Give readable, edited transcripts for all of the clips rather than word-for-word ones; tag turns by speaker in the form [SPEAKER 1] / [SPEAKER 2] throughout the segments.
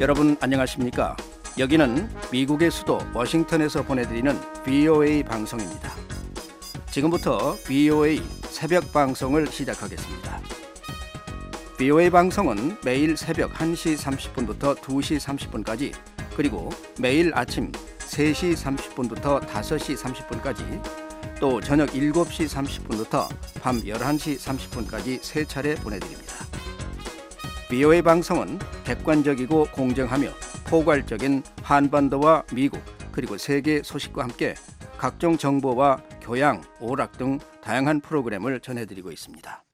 [SPEAKER 1] 여러분 안녕하십니까? 여기는 미국의 수도 워싱턴에서 보내드리는 VOA 방송입니다. 지금부터 VOA 새벽 방송을 시작하겠습니다. VOA 방송은 매일 새벽 1시 30분부터 2시 30분까지 그리고 매일 아침 3시 30분부터 5시 30분까지 또 저녁 7시 30분부터 밤 11시 30분까지 세 차례 보내드립니다. VOA 방송은 객관적이고 공정하며 포괄적인 한반도와 미국 그리고 세계 소식과 함께 각종 정보와 교양, 오락 등 다양한 프로그램을 전해드리고 있습니다.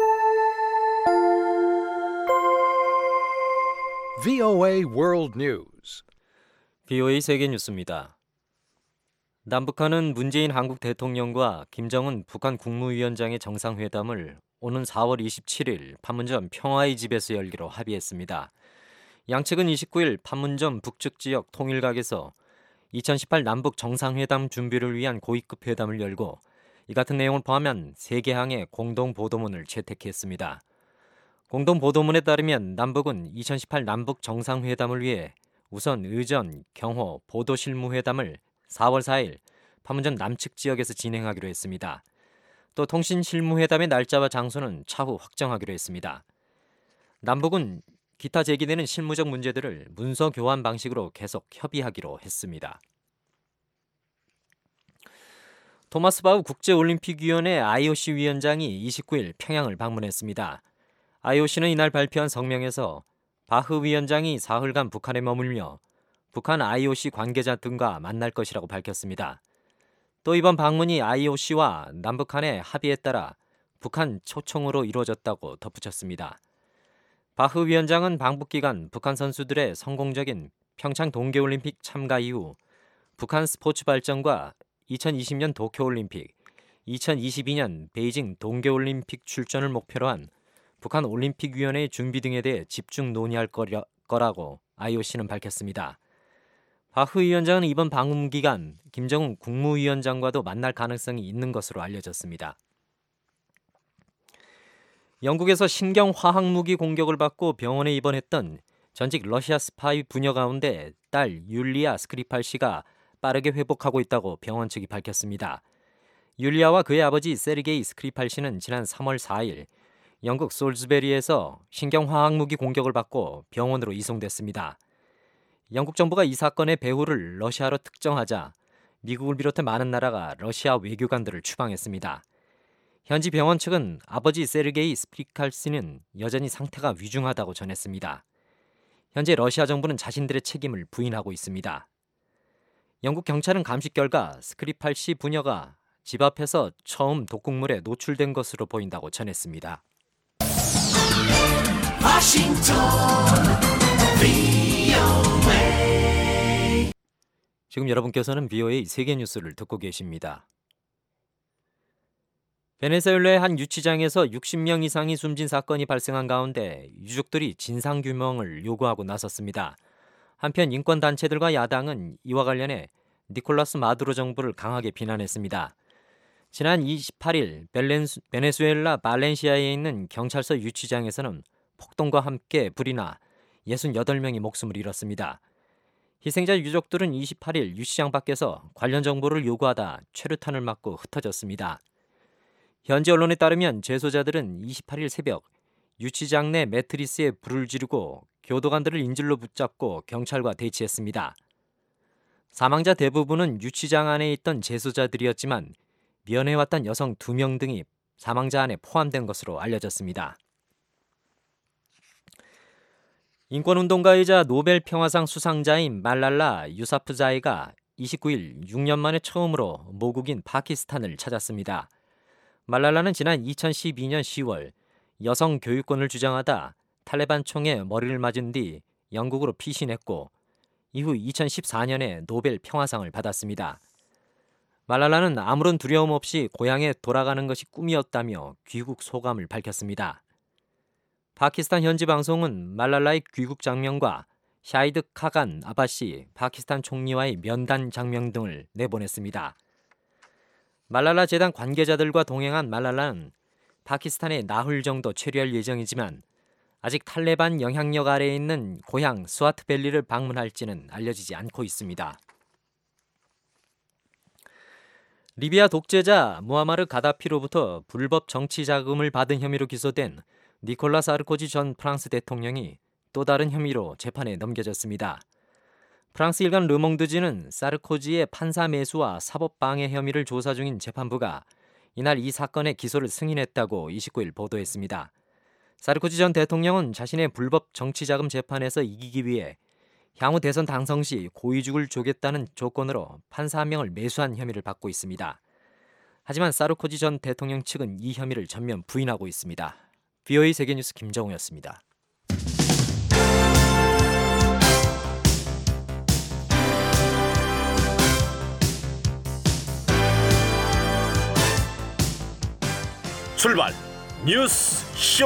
[SPEAKER 2] VOA World News.
[SPEAKER 3] VOA 세계 뉴스입니다. 남북한은 문재인 한국 대통령과 김정은 북한 국무위원장의 정상회담을 오는 4월 27일 판문점 평화의 집에서 열기로 합의했습니다. 양측은 29일 판문점 북측 지역 통일각에서 2018 남북 정상회담 준비를 위한 고위급 회담을 열고 이 같은 내용을 포함한 3개항의 공동보도문을 채택했습니다. 공동보도문에 따르면 남북은 2018 남북 정상회담을 위해 우선 의전, 경호, 보도실무회담을 4월 4일 판문점 남측 지역에서 진행하기로 했습니다. 또 통신실무회담의 날짜와 장소는 차후 확정하기로 했습니다. 남북은 기타 제기되는 실무적 문제들을 문서 교환 방식으로 계속 협의하기로 했습니다. 토마스 바흐 국제올림픽위원회 IOC 위원장이 29일 평양을 방문했습니다. IOC는 이날 발표한 성명에서 바흐 위원장이 사흘간 북한에 머물며 북한 IOC 관계자 등과 만날 것이라고 밝혔습니다. 또 이번 방문이 IOC와 남북한의 합의에 따라 북한 초청으로 이루어졌다고 덧붙였습니다. 바흐 위원장은 방북 기간 북한 선수들의 성공적인 평창 동계올림픽 참가 이후 북한 스포츠 발전과 2020년 도쿄올림픽, 2022년 베이징 동계올림픽 출전을 목표로 한 북한 올림픽위원회의 준비 등에 대해 집중 논의할 거라고 IOC는 밝혔습니다. 바흐 위원장은 이번 방문 기간 김정은 국무위원장과도 만날 가능성이 있는 것으로 알려졌습니다. 영국에서 신경화학무기 공격을 받고 병원에 입원했던 전직 러시아 스파이 부녀 가운데 딸 율리아 스크리팔 씨가 빠르게 회복하고 있다고 병원 측이 밝혔습니다. 율리아와 그의 아버지 세르게이 스크리팔 씨는 지난 3월 4일 영국 솔즈베리에서 신경화학무기 공격을 받고 병원으로 이송됐습니다. 영국 정부가 이 사건의 배후를 러시아로 특정하자 미국을 비롯해 많은 나라가 러시아 외교관들을 추방했습니다. 현지 병원 측은 아버지 세르게이 스크리팔 씨는 여전히 상태가 위중하다고 전했습니다. 현재 러시아 정부는 자신들의 책임을 부인하고 있습니다. 영국 경찰은 감식 결과 스크리팔 씨 부녀가 집 앞에서 처음 독극물에 노출된 것으로 보인다고 전했습니다. 지금 여러분께서는 VOA 세계 뉴스를 듣고 계십니다. 베네수엘라의 한 유치장에서 60명 이상이 숨진 사건이 발생한 가운데 유족들이 진상규명을 요구하고 나섰습니다. 한편 인권단체들과 야당은 이와 관련해 니콜라스 마두로 정부를 강하게 비난했습니다. 지난 28일 베네수엘라 발렌시아에 있는 경찰서 유치장에서는 폭동과 함께 불이 나 68명이 목숨을 잃었습니다. 희생자 유족들은 28일 유치장 밖에서 관련 정보를 요구하다 최루탄을 맞고 흩어졌습니다. 현지 언론에 따르면 재소자들은 28일 새벽 유치장 내 매트리스에 불을 지르고 교도관들을 인질로 붙잡고 경찰과 대치했습니다. 사망자 대부분은 유치장 안에 있던 재소자들이었지만 면회왔던 여성 2명 등이 사망자 안에 포함된 것으로 알려졌습니다. 인권운동가이자 노벨 평화상 수상자인 말랄라 유사프자이가 29일 6년 만에 처음으로 모국인 파키스탄을 찾았습니다. 말랄라는 지난 2012년 10월 여성 교육권을 주장하다 탈레반 총에 머리를 맞은 뒤 영국으로 피신했고 이후 2014년에 노벨 평화상을 받았습니다. 말랄라는 아무런 두려움 없이 고향에 돌아가는 것이 꿈이었다며 귀국 소감을 밝혔습니다. 파키스탄 현지 방송은 말랄라의 귀국 장면과 샤이드 카간 아바시 파키스탄 총리와의 면담 장면 등을 내보냈습니다. 말랄라 재단 관계자들과 동행한 말랄라는 파키스탄에 나흘 정도 체류할 예정이지만 아직 탈레반 영향력 아래에 있는 고향 스와트밸리를 방문할지는 알려지지 않고 있습니다. 리비아 독재자 무아마르 가다피로부터 불법 정치 자금을 받은 혐의로 기소된 니콜라 사르코지 전 프랑스 대통령이 또 다른 혐의로 재판에 넘겨졌습니다. 프랑스 일간 르몽드지는 사르코지의 판사 매수와 사법 방해 혐의를 조사 중인 재판부가 이날 이 사건의 기소를 승인했다고 29일 보도했습니다. 사르코지 전 대통령은 자신의 불법 정치자금 재판에서 이기기 위해 향후 대선 당선 시 고위직을 주겠다는 조건으로 판사 한 명을 매수한 혐의를 받고 있습니다. 하지만 사르코지 전 대통령 측은 이 혐의를 전면 부인하고 있습니다. VOA 세계뉴스 김정우였습니다.
[SPEAKER 4] 출발 뉴스 쇼.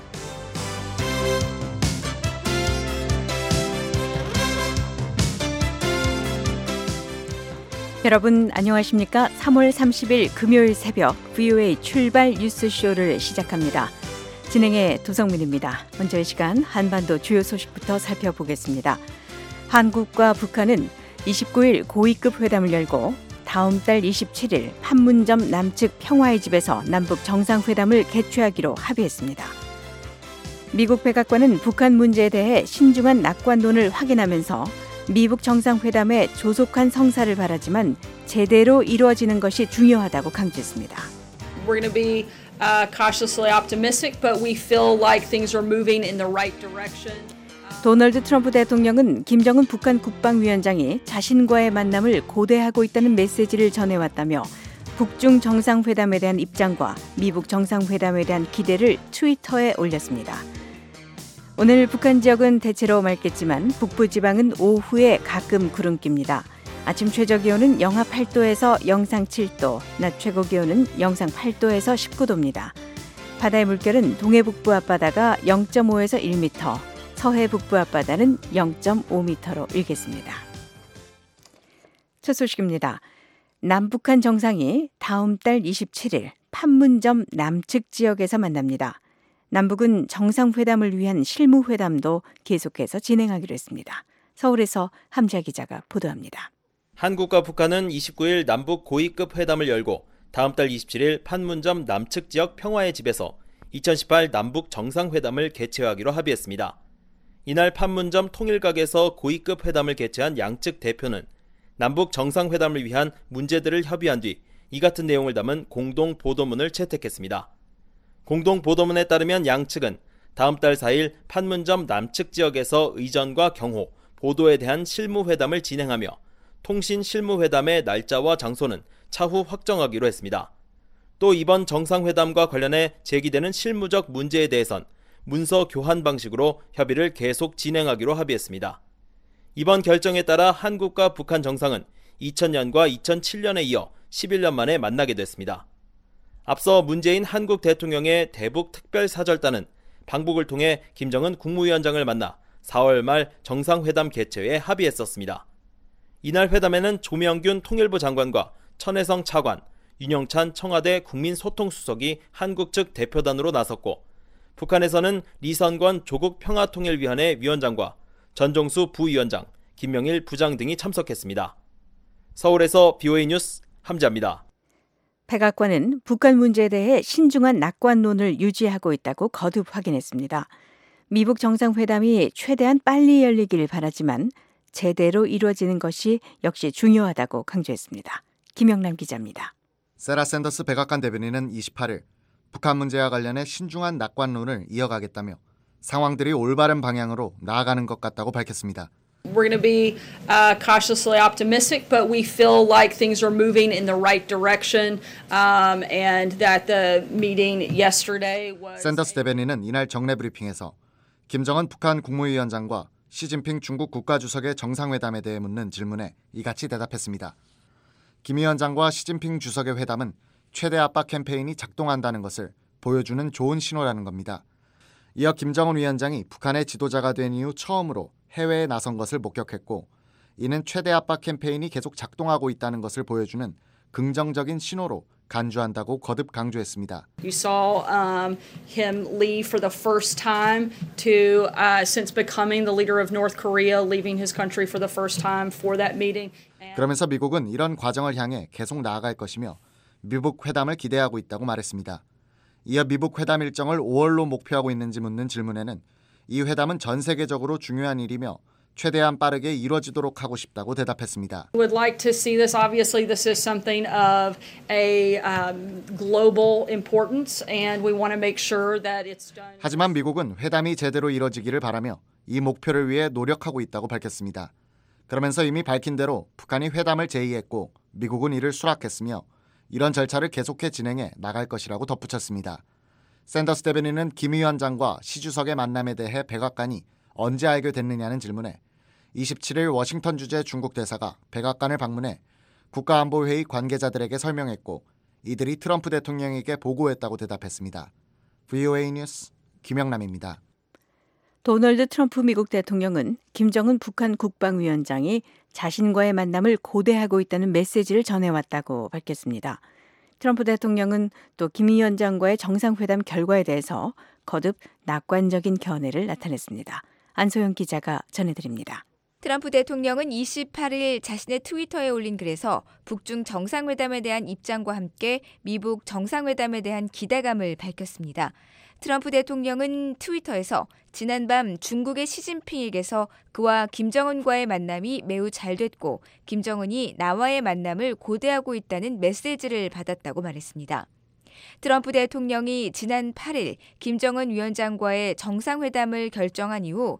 [SPEAKER 5] 여러분 안녕하십니까? 3월 30일 금요일 새벽 VOA 출발 뉴스쇼를 시작합니다. 진행의 도성민입니다. 먼저 이 시간 한반도 주요 소식부터 살펴보겠습니다. 한국과 북한은 29일 고위급 회담을 열고 다음 달 27일 판문점 남측 평화의 집에서 남북 정상회담을 개최하기로 합의했습니다. 미국 백악관은 북한 문제에 대해 신중한 낙관론을 확인하면서 미북 정상회담에 조속한 성사를 바라지만 제대로 이루어지는 것이 중요하다고 강조했습니다.
[SPEAKER 6] We're going to be cautiously optimistic, but we feel like things are moving in the right direction.
[SPEAKER 5] 도널드 트럼프 대통령은 김정은 북한 국방위원장이 자신과의 만남을 고대하고 있다는 메시지를 전해왔다며 북중 정상회담에 대한 입장과 미북 정상회담에 대한 기대를 트위터에 올렸습니다. 오늘 북한 지역은 대체로 맑겠지만 북부지방은 오후에 가끔 구름 낍니다. 아침 최저기온은 영하 8도에서 영상 7도, 낮 최고기온은 영상 8도에서 19도입니다. 바다의 물결은 동해북부 앞바다가 0.5에서 1m, 서해 북부 앞바다는 0.5m로 일겠습니다. 첫 소식입니다. 남북한 정상이 다음 달 27일 판문점 남측 지역에서 만납니다. 남북은 정상회담을 위한 실무회담도 계속해서 진행하기로 했습니다. 서울에서 함자 기자가 보도합니다.
[SPEAKER 7] 한국과 북한은 29일 남북 고위급 회담을 열고 다음 달 27일 판문점 남측 지역 평화의 집에서 2018 남북 정상회담을 개최하기로 합의했습니다. 이날 판문점 통일각에서 고위급 회담을 개최한 양측 대표는 남북 정상회담을 위한 문제들을 협의한 뒤 이 같은 내용을 담은 공동 보도문을 채택했습니다. 공동 보도문에 따르면 양측은 다음 달 4일 판문점 남측 지역에서 의전과 경호, 보도에 대한 실무회담을 진행하며 통신 실무회담의 날짜와 장소는 차후 확정하기로 했습니다. 또 이번 정상회담과 관련해 제기되는 실무적 문제에 대해선 문서 교환 방식으로 협의를 계속 진행하기로 합의했습니다. 이번 결정에 따라 한국과 북한 정상은 2000년과 2007년에 이어 11년 만에 만나게 됐습니다. 앞서 문재인 한국 대통령의 대북 특별사절단은 방북을 통해 김정은 국무위원장을 만나 4월 말 정상회담 개최에 합의했었습니다. 이날 회담에는 조명균 통일부 장관과 천혜성 차관, 윤영찬 청와대 국민소통수석이 한국 측 대표단으로 나섰고 북한에서는 리선권 조국평화통일위원회 위원장과 전종수 부위원장, 김명일 부장 등이 참석했습니다. 서울에서 VOA 뉴스 함자입니다.
[SPEAKER 5] 백악관은 북한 문제에 대해 신중한 낙관론을 유지하고 있다고 거듭 확인했습니다. 미북 정상회담이 최대한 빨리 열리길 바라지만 제대로 이루어지는 것이 역시 중요하다고 강조했습니다. 김영남 기자입니다.
[SPEAKER 8] 세라 샌더스 백악관 대변인은 28일 북한 문제와 관련해 신중한 낙관론을 이어가겠다며 상황들이 올바른 방향으로 나아가는 것 같다고 밝혔습니다.
[SPEAKER 6] We're going to be cautiously optimistic, but we feel like things are moving in the right direction, and that the meeting yesterday was.
[SPEAKER 8] 샌더스 대변인은 이날 정례 브리핑에서 김정은 북한 국무위원장과 시진핑 중국 국가주석의 정상회담에 대해 묻는 질문에 이같이 대답했습니다. 김 위원장과 시진핑 주석의 회담은 최대 압박 캠페인이 작동한다는 것을 보여주는 좋은 신호라는 겁니다. 이어 김정은 위원장이 북한의 지도자가 된 이후 처음으로 해외에 나선 것을 목격했고 이는 최대 압박 캠페인이 계속 작동하고 있다는 것을 보여주는 긍정적인 신호로 간주한다고 거듭 강조했습니다.
[SPEAKER 6] You saw him leave for the first time to since becoming the leader of North Korea, leaving his country for the first time for that meeting.
[SPEAKER 8] 그러면서 미국은 이런 과정을 향해 계속 나아갈 것이며 미북 회담을 기대하고 있다고 말했습니다. 이어 미북 회담 일정을 5월로 목표하고 있는지 묻는 질문에는 이 회담은 전 세계적으로 중요한 일이며 최대한 빠르게 이루어지도록 하고 싶다고 대답했습니다.
[SPEAKER 6] We would like to see this. Obviously, this is something of a global importance, and we want to make sure that it's done.
[SPEAKER 8] 하지만 미국은 회담이 제대로 이뤄지기를 바라며 이 목표를 위해 노력하고 있다고 밝혔습니다. 그러면서 이미 밝힌 대로 북한이 회담을 제의했고 미국은 이를 수락했으며 이런 절차를 계속해 진행해 나갈 것이라고 덧붙였습니다. 샌더스 대변인은 김 위원장과 시 주석의 만남에 대해 백악관이 언제 알게 됐느냐는 질문에 27일 워싱턴 주재 중국 대사가 백악관을 방문해 국가안보회의 관계자들에게 설명했고 이들이 트럼프 대통령에게 보고했다고 대답했습니다. VOA 뉴스 김영남입니다.
[SPEAKER 5] 도널드 트럼프 미국 대통령은 김정은 북한 국방위원장이 자신과의 만남을 고대하고 있다는 메시지를 전해왔다고 밝혔습니다. 트럼프 대통령은 또 김 위원장과의 정상회담 결과에 대해서 거듭 낙관적인 견해를 나타냈습니다. 안소영 기자가 전해드립니다.
[SPEAKER 9] 트럼프 대통령은 28일 자신의 트위터에 올린 글에서 북중 정상회담에 대한 입장과 함께 미북 정상회담에 대한 기대감을 밝혔습니다. 트럼프 대통령은 트위터에서 지난밤 중국의 시진핑에게서 그와 김정은과의 만남이 매우 잘 됐고 김정은이 나와의 만남을 고대하고 있다는 메시지를 받았다고 말했습니다. 트럼프 대통령이 지난 8일 김정은 위원장과의 정상회담을 결정한 이후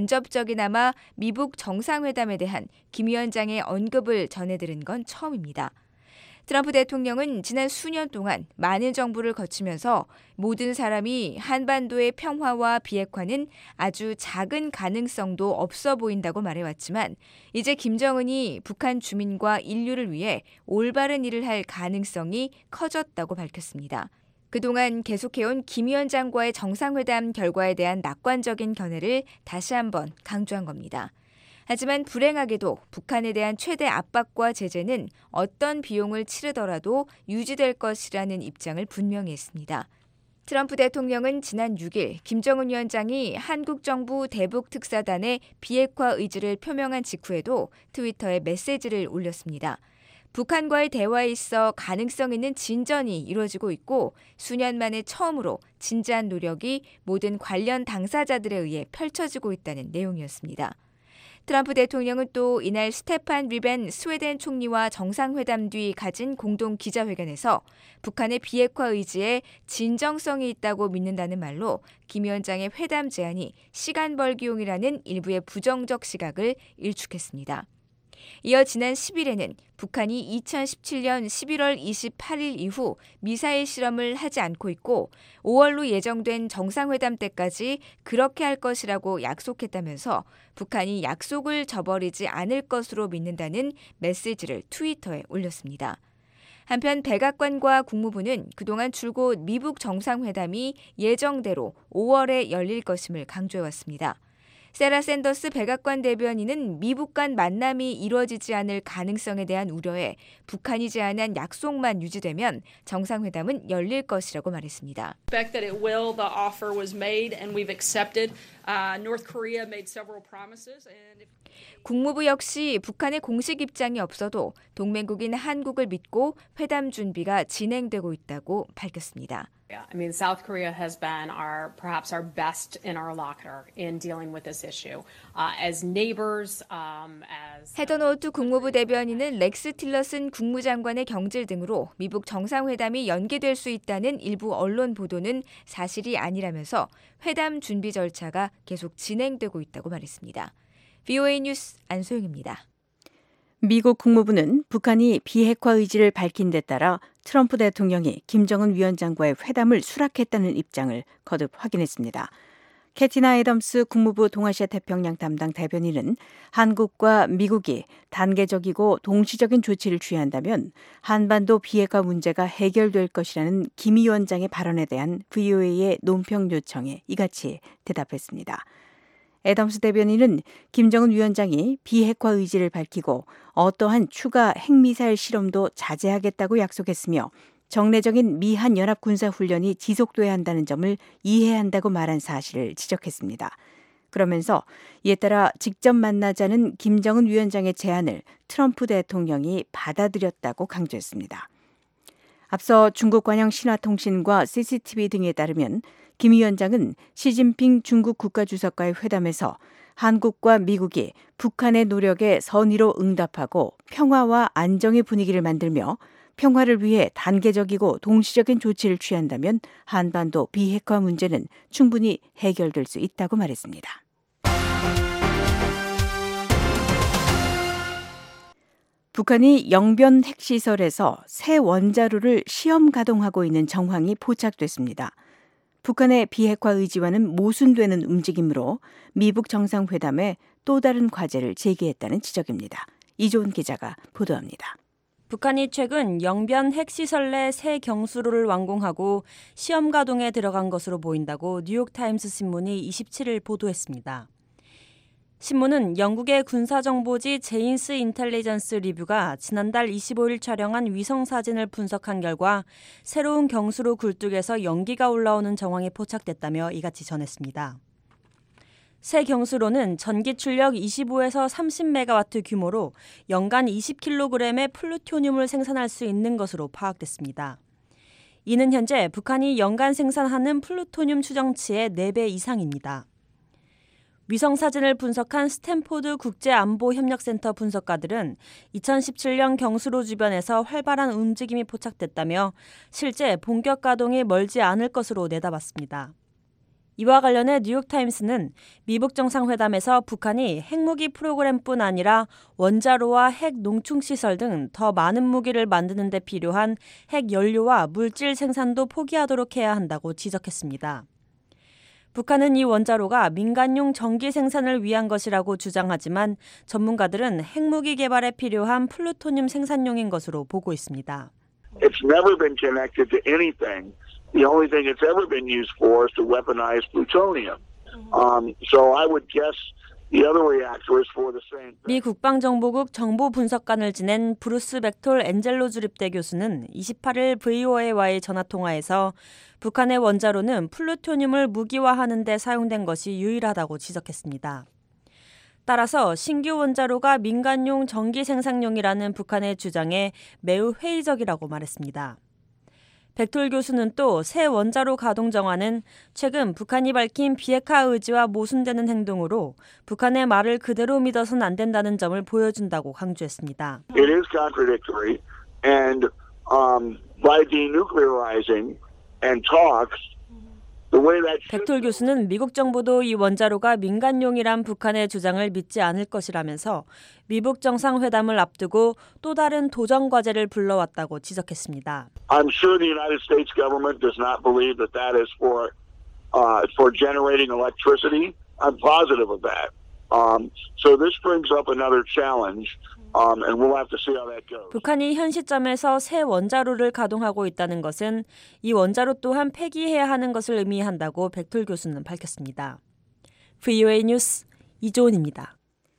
[SPEAKER 9] 간접적이나마 미북 정상회담에 대한 김 위원장의 언급을 전해들은 건 처음입니다. 트럼프 대통령은 지난 수년 동안 많은 정부를 거치면서 모든 사람이 한반도의 평화와 비핵화는 아주 작은 가능성도 없어 보인다고 말해왔지만 이제 김정은이 북한 주민과 인류를 위해 올바른 일을 할 가능성이 커졌다고 밝혔습니다. 그동안 계속해온 김 위원장과의 정상회담 결과에 대한 낙관적인 견해를 다시 한번 강조한 겁니다. 하지만 불행하게도 북한에 대한 최대 압박과 제재는 어떤 비용을 치르더라도 유지될 것이라는 입장을 분명히 했습니다. 트럼프 대통령은 지난 6일 김정은 위원장이 한국 정부 대북 특사단의 비핵화 의지를 표명한 직후에도 트위터에 메시지를 올렸습니다. 북한과의 대화에 있어 가능성 있는 진전이 이루어지고 있고 수년 만에 처음으로 진지한 노력이 모든 관련 당사자들에 의해 펼쳐지고 있다는 내용이었습니다. 트럼프 대통령은 또 이날 스테판 리벤 스웨덴 총리와 정상회담 뒤 가진 공동 기자회견에서 북한의 비핵화 의지에 진정성이 있다고 믿는다는 말로 김 위원장의 회담 제안이 시간 벌기용이라는 일부의 부정적 시각을 일축했습니다. 이어 지난 10일에는 북한이 2017년 11월 28일 이후 미사일 실험을 하지 않고 있고 5월로 예정된 정상회담 때까지 그렇게 할 것이라고 약속했다면서 북한이 약속을 저버리지 않을 것으로 믿는다는 메시지를 트위터에 올렸습니다. 한편 백악관과 국무부는 그동안 줄곧 미북 정상회담이 예정대로 5월에 열릴 것임을 강조해왔습니다. 세라 샌더스 백악관 대변인은 미북 간 만남이 이루어지지 않을 가능성에 대한 우려에 북한이 제안한 약속만 유지되면 정상회담은 열릴 것이라고 말했습니다.
[SPEAKER 6] Expect that it will. The offer was made and we've accepted. North Korea made several promises and
[SPEAKER 9] 국무부 역시 북한의 공식 입장이 없어도 동맹국인 한국을 믿고 회담 준비가 진행되고 있다고 밝혔습니다.
[SPEAKER 10] I mean, South Korea has been perhaps our best interlocutor in dealing with this issue. As neighbors, as
[SPEAKER 9] 헤더노트 국무부 대변인은 렉스 틸러슨 국무장관의 경질 등으로 미북 정상회담이 연기될 수 있다는 일부 언론 보도는 사실이 아니라면서 회담 준비 절차가 계속 진행되고 있다고 말했습니다. VOA 뉴스 안소영입니다.
[SPEAKER 5] 미국 국무부는 북한이 비핵화 의지를 밝힌 데 따라 트럼프 대통령이 김정은 위원장과의 회담을 수락했다는 입장을 거듭 확인했습니다. 캐티나 애덤스 국무부 동아시아 태평양 담당 대변인은 한국과 미국이 단계적이고 동시적인 조치를 취한다면 한반도 비핵화 문제가 해결될 것이라는 김 위원장의 발언에 대한 VOA의 논평 요청에 이같이 대답했습니다. 애덤스 대변인은 김정은 위원장이 비핵화 의지를 밝히고 어떠한 추가 핵미사일 실험도 자제하겠다고 약속했으며 정례적인 미한 연합 군사 훈련이 지속돼야 한다는 점을 이해해야 한다고 말한 사실을 지적했습니다. 그러면서 이에 따라 직접 만나자는 김정은 위원장의 제안을 트럼프 대통령이 받아들였다고 강조했습니다. 앞서 중국 관영 신화통신과 CCTV 등에 따르면 김 위원장은 시진핑 중국 국가주석과의 회담에서 한국과 미국이 북한의 노력에 선의로 응답하고 평화와 안정의 분위기를 만들며 평화를 위해 단계적이고 동시적인 조치를 취한다면 한반도 비핵화 문제는 충분히 해결될 수 있다고 말했습니다. 북한이 영변 핵시설에서 새 원자로를 시험 가동하고 있는 정황이 포착됐습니다. 북한의 비핵화 의지와는 모순되는 움직임으로 미북 정상회담에 또 다른 과제를 제기했다는 지적입니다. 이조은 기자가 보도합니다.
[SPEAKER 11] 북한이 최근 영변 핵시설 내 새 경수로를 완공하고 시험 가동에 들어간 것으로 보인다고 뉴욕타임스 신문이 27일 보도했습니다. 신문은 영국의 군사정보지 제인스 인텔리전스 리뷰가 지난달 25일 촬영한 위성사진을 분석한 결과 새로운 경수로 굴뚝에서 연기가 올라오는 정황이 포착됐다며 이같이 전했습니다. 새 경수로는 전기 출력 25에서 30메가와트 규모로 연간 20kg의 플루토늄을 생산할 수 있는 것으로 파악됐습니다. 이는 현재 북한이 연간 생산하는 플루토늄 추정치의 4배 이상입니다. 위성사진을 분석한 스탠포드 국제안보협력센터 분석가들은 2017년 경수로 주변에서 활발한 움직임이 포착됐다며 실제 본격 가동이 멀지 않을 것으로 내다봤습니다. 이와 관련해 뉴욕타임스는 미북 정상회담에서 북한이 핵무기 프로그램뿐 아니라 원자로와 핵 농축시설 등 더 많은 무기를 만드는 데 필요한 핵 연료와 물질 생산도 포기하도록 해야 한다고 지적했습니다. 북한은 이 원자로가 민간용 전기 생산을 위한 것이라고 주장하지만 전문가들은 핵무기 개발에 필요한 플루토늄 생산용인 것으로 보고 있습니다.
[SPEAKER 12] It's never been connected to anything. The only thing it's ever been used for is to weaponize plutonium. So I would guess the other reactor is for the same thing.
[SPEAKER 11] 미 국방정보국 정보분석관을 지낸 브루스 벡톨 엔젤로 주립대 교수는 28일 VOA와의 전화통화에서 북한의 원자로는 플루토늄을 무기화하는 데 사용된 것이 유일하다고 지적했습니다. 따라서 신규 원자로가 민간용 전기 생산용이라는 북한의 주장에 매우 회의적이라고 말했습니다. 벡톨 교수는 또 새 원자로 가동 정화는 최근 북한이 밝힌 비핵화 의지와 모순되는 행동으로 북한의 말을 그대로 믿어서는 안 된다는 점을 보여준다고 강조했습니다.
[SPEAKER 12] It is contradictory, and by denuclearizing and talks, the way that
[SPEAKER 11] 벡톨 교수는 미국 정부도 이 원자로가 민간용이란 북한의 주장을 믿지 않을 것이라면서 미북 정상회담을 앞두고 또 다른 도전 과제를 불러왔다고 지적했습니다.
[SPEAKER 12] I'm sure the United States government does not believe that that is for generating electricity. I'm positive of that. So this brings up another challenge, and we'll have to see how that goes.
[SPEAKER 11] 북한이 현 시점에서 새 원자로를 가동하고 있다는 것은 이 원자로 또한 폐기해야 하는 것을 의미한다고 벡톨 교수는 밝혔습니다. VOA 뉴스 이조은입니다.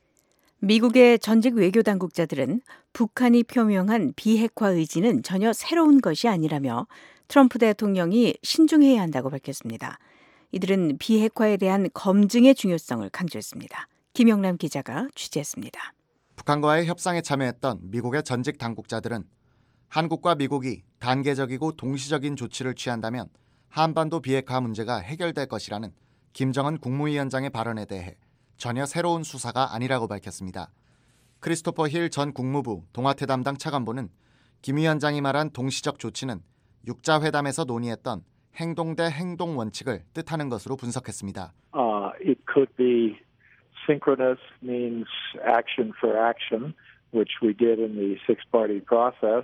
[SPEAKER 5] 미국의 전직 외교당국자들은 북한이 표명한 비핵화 의지는 전혀 새로운 것이 아니라며 트럼프 대통령이 신중해야 한다고 밝혔습니다. 이들은 비핵화에 대한 검증의 중요성을 강조했습니다. 김영남 기자가 취재했습니다.
[SPEAKER 8] 북한과의 협상에 참여했던 미국의 전직 당국자들은 한국과 미국이 단계적이고 동시적인 조치를 취한다면 한반도 비핵화 문제가 해결될 것이라는 김정은 국무위원장의 발언에 대해 전혀 새로운 수사가 아니라고 밝혔습니다. 크리스토퍼 힐 전 국무부 동아태 담당 차관보는 김 위원장이 말한 동시적 조치는 육자회담에서 논의했던 행동 대 행동 원칙을 뜻하는 것으로 분석했습니다.
[SPEAKER 13] It could be synchronous means action for action, which we did in the six-party process.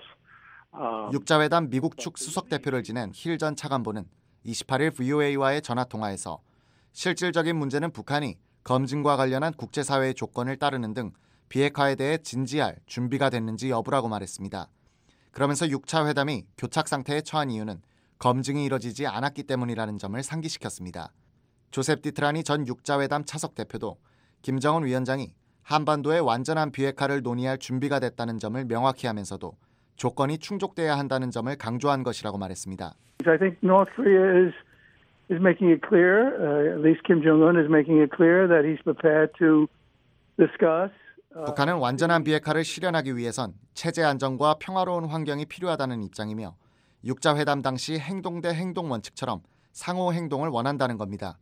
[SPEAKER 8] 육자회담 미국 측 수석대표를 지낸 힐 전 차관보는 28일 VOA와의 전화통화에서 실질적인 문제는 북한이 검증과 관련한 국제사회의 조건을 따르는 등 비핵화에 대해 진지할 준비가 됐는지 여부라고 말했습니다. 그러면서 6차 회담이 교착 상태에 처한 이유는 검증이 이뤄지지 않았기 때문이라는 점을 상기시켰습니다. 조셉 디트라니 전 육자회담 차석 대표도 김정은 위원장이 한반도의 완전한 비핵화를 논의할 준비가 됐다는 점을 명확히 하면서도 조건이 충족돼야 한다는 점을 강조한 것이라고 말했습니다.
[SPEAKER 13] I think North Korea is making it clear, at least Kim Jong-un is making it clear that he's prepared to discuss.
[SPEAKER 8] 북한은 완전한 비핵화를 실현하기 위해선 체제 안정과 평화로운 환경이 필요하다는 입장이며 육자회담 당시 행동 대 행동 원칙처럼 상호 행동을 원한다는 겁니다.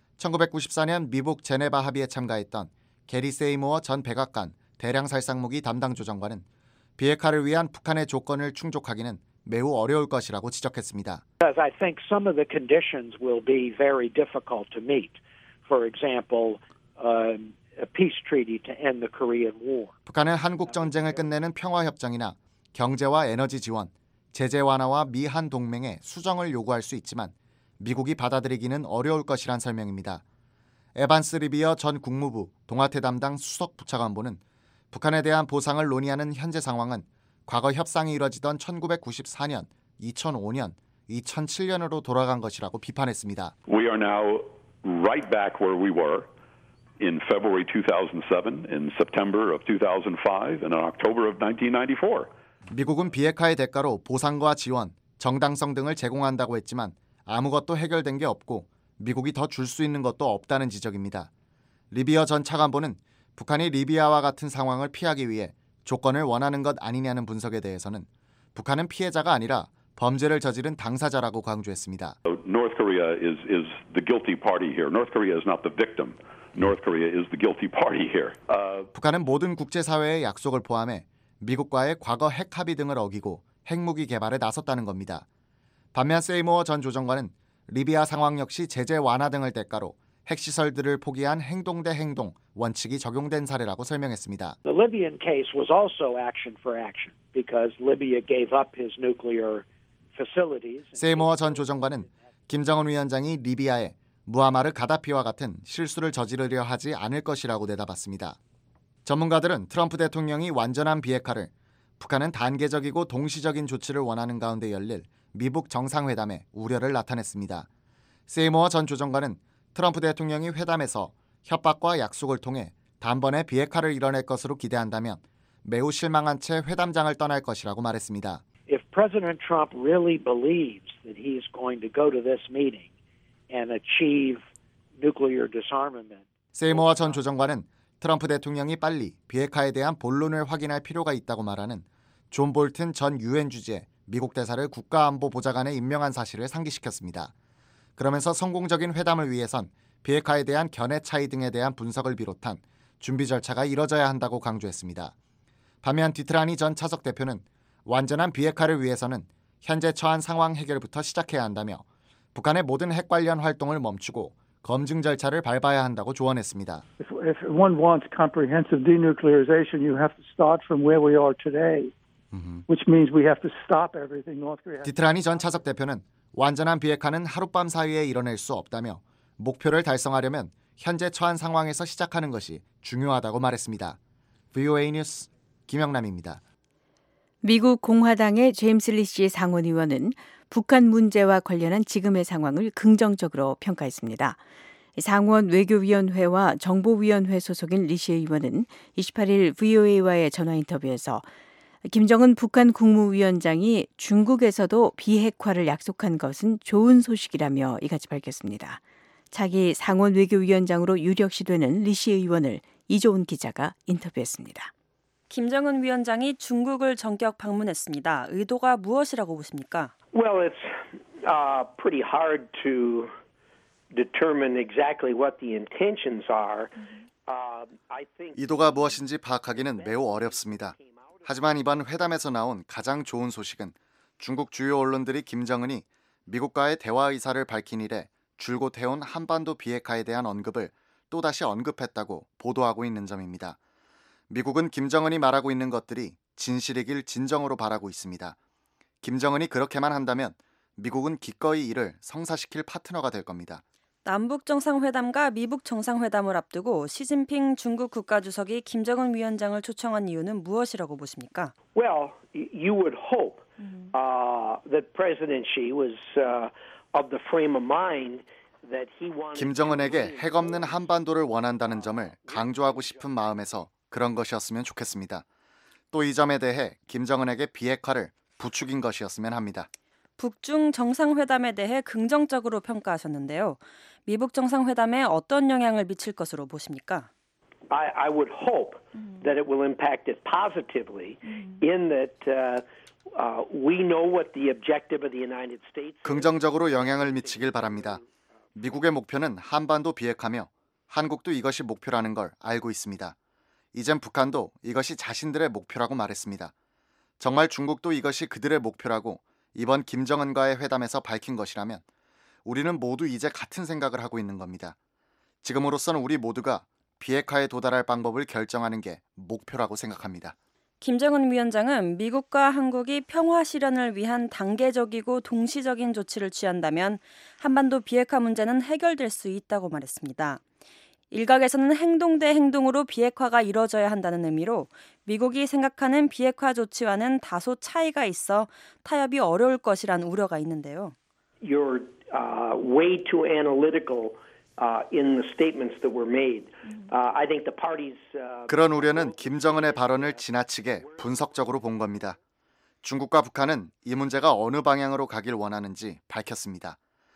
[SPEAKER 8] 1994년 미국 제네바 합의에 참가했던 게리 세이모어 전 백악관 대량살상무기 담당 조정관은 비핵화를 위한 북한의 조건을 충족하기는 매우 어려울 것이라고 지적했습니다.
[SPEAKER 14] I think some of the conditions will be very difficult to meet. For example, a peace treaty to end the Korean War.
[SPEAKER 8] 북한은 한국 전쟁을 끝내는 평화 협정이나 경제와 에너지 지원, 제재 완화와 미한 동맹의 수정을 요구할 수 있지만 미국이 받아들이기는 어려울 것이란 설명입니다. 에반스 리비어 전 국무부 동아태 담당 수석 부차관보는 북한에 대한 보상을 논의하는 현재 상황은 과거 협상이 이뤄지던 1994년, 2005년, 2007년으로 돌아간 것이라고 비판했습니다.
[SPEAKER 15] We are now right back where we were in February 2007, in September of 2005, and in October of 1994.
[SPEAKER 8] 미국은 비핵화의 대가로 보상과 지원, 정당성 등을 제공한다고 했지만 아무것도 해결된 게 없고 미국이 더 줄 수 있는 것도 없다는 지적입니다. 리비어 전 차관보는 북한이 리비아와 같은 상황을 피하기 위해 조건을 원하는 것 아니냐는 분석에 대해서는 북한은 피해자가 아니라 범죄를 저지른 당사자라고 강조했습니다.
[SPEAKER 15] North Korea is the guilty party here. North Korea is not the victim. North Korea is the guilty party here.
[SPEAKER 8] 북한은 모든 국제사회의 약속을 포함해 미국과의 과거 핵 합의 등을 어기고 핵무기 개발에 나섰다는 겁니다. 반면 세이모어 전 조정관은 리비아 상황 역시 제재 완화 등을 대가로 핵시설들을 포기한 행동 대 행동 원칙이 적용된 사례라고 설명했습니다.
[SPEAKER 14] The Libyan case was also action for action because Libya gave up his nuclear facilities.
[SPEAKER 8] 세이모어 전 조정관은 김정은 위원장이 리비아에 무아마르 가다피와 같은 실수를 저지르려 하지 않을 것이라고 내다봤습니다. 전문가들은 트럼프 대통령이 완전한 비핵화를 북한은 단계적이고 동시적인 조치를 원하는 가운데 열릴 미북 정상회담에 우려를 나타냈습니다. 세이모어 전 조정관은 트럼프 대통령이 회담에서 협박과 약속을 통해 단번에 비핵화를 이뤄낼 것으로 기대한다면 매우 실망한 채 회담장을 떠날 것이라고 말했습니다.
[SPEAKER 14] If President Trump really believes that he's going to go to this meeting and achieve nuclear disarmament.
[SPEAKER 8] 세이모어 전 조정관은 트럼프 대통령이 빨리 비핵화에 대한 본론을 확인할 필요가 있다고 말하는 존 볼튼 전 유엔 주재 미국 대사를 국가안보보좌관에 임명한 사실을 상기시켰습니다. 그러면서 성공적인 회담을 위해선 비핵화에 대한 견해 차이 등에 대한 분석을 비롯한 준비 절차가 이뤄져야 한다고 강조했습니다. 반면 디트라니 전 차석 대표는 완전한 비핵화를 위해서는 현재 처한 상황 해결부터 시작해야 한다며 북한의 모든 핵 관련 활동을 멈추고 검증 절차를 밟아야 한다고 조언했습니다.
[SPEAKER 13] If one wants comprehensive denuclearization, you have to start from where we are today, which means we have to stop everything North Korea.
[SPEAKER 8] 디트라니 전 차석 대표는 완전한 비핵화는 하룻밤 사이에 이뤄낼 수 없다며 목표를 달성하려면 현재 처한 상황에서 시작하는 것이 중요하다고 말했습니다. VOA 뉴스 김영남입니다.
[SPEAKER 5] 미국 공화당의 제임스 리시 상원의원은 북한 문제와 관련한 지금의 상황을 긍정적으로 평가했습니다. 상원 외교위원회와 정보위원회 소속인 리시 의원은 28일 VOA와의 전화 인터뷰에서 김정은 북한 국무위원장이 중국에서도 비핵화를 약속한 것은 좋은 소식이라며 이같이 밝혔습니다. 차기 상원 외교위원장으로 유력시 되는 리시 의원을 이조은 기자가 인터뷰했습니다.
[SPEAKER 11] 김정은 위원장이 중국을 전격 방문했습니다. 의도가 무엇이라고 보십니까?
[SPEAKER 14] Well, it's pretty hard to determine exactly what the intentions are. I think
[SPEAKER 8] 의도가 무엇인지 파악하기는 매우 어렵습니다. 하지만 이번 회담에서 나온 가장 좋은 소식은 중국 주요 언론들이 김정은이 미국과의 대화 의사를 밝힌 이래 줄곧 해온 한반도 비핵화에 대한 언급을 또다시 언급했다고 보도하고 있는 점입니다. 미국은 김정은이 말하고 있는 것들이 진실이길 진정으로 바라고 있습니다. 김정은이 그렇게만 한다면 미국은 기꺼이 이를 성사시킬 파트너가 될 겁니다.
[SPEAKER 11] 남북 정상회담과 미북 정상회담을 앞두고 시진핑 중국 국가주석이 김정은 위원장을 초청한 이유는 무엇이라고 보십니까?
[SPEAKER 14] Well, you would hope that President Xi was of the frame of mind
[SPEAKER 8] 김정은에게 핵 없는 한반도를 원한다는 점을 강조하고 싶은 마음에서 그런 것이었으면 좋겠습니다. 또 이 점에 대해 김정은에게 비핵화를 부추긴 것이었으면 합니다.
[SPEAKER 11] 북중 정상회담에 대해 긍정적으로 평가하셨는데요. 미북 정상회담에 어떤 영향을 미칠 것으로 보십니까?
[SPEAKER 14] I would hope that it will impact it positively in that we know what the objective of the United States.
[SPEAKER 8] 긍정적으로 영향을 미치길 바랍니다. 미국의 목표는 한반도 비핵화며 한국도 이것이 목표라는 걸 알고 있습니다. 이젠 북한도 이것이 자신들의 목표라고 말했습니다. 정말 중국도 이것이 그들의 목표라고 이번 김정은과의 회담에서 밝힌 것이라면 우리는 모두 이제 같은 생각을 하고 있는 겁니다. 지금으로서는 우리 모두가 비핵화에 도달할 방법을 결정하는 게 목표라고 생각합니다.
[SPEAKER 11] 김정은 위원장은 미국과 한국이 평화 실현을 위한 단계적이고 동시적인 조치를 취한다면 한반도 비핵화 문제는 해결될 수 있다고 말했습니다. 일각에서는 행동 대 행동으로 비핵화가 이뤄져야 한다는 의미로 미국이 생각하는 비핵화 조치와는 다소 차이가 있어 타협이 어려울 것이란 우려가 있는데요.
[SPEAKER 14] You're way too analytical in the statements that were made. I think the parties.
[SPEAKER 8] 그런 우려는 김정은의 발언을 지나치게 분석적으로 본 겁니다. 중국과 북한은 이 문제가 어느 방향으로 가길 원하는지 밝혔습니다.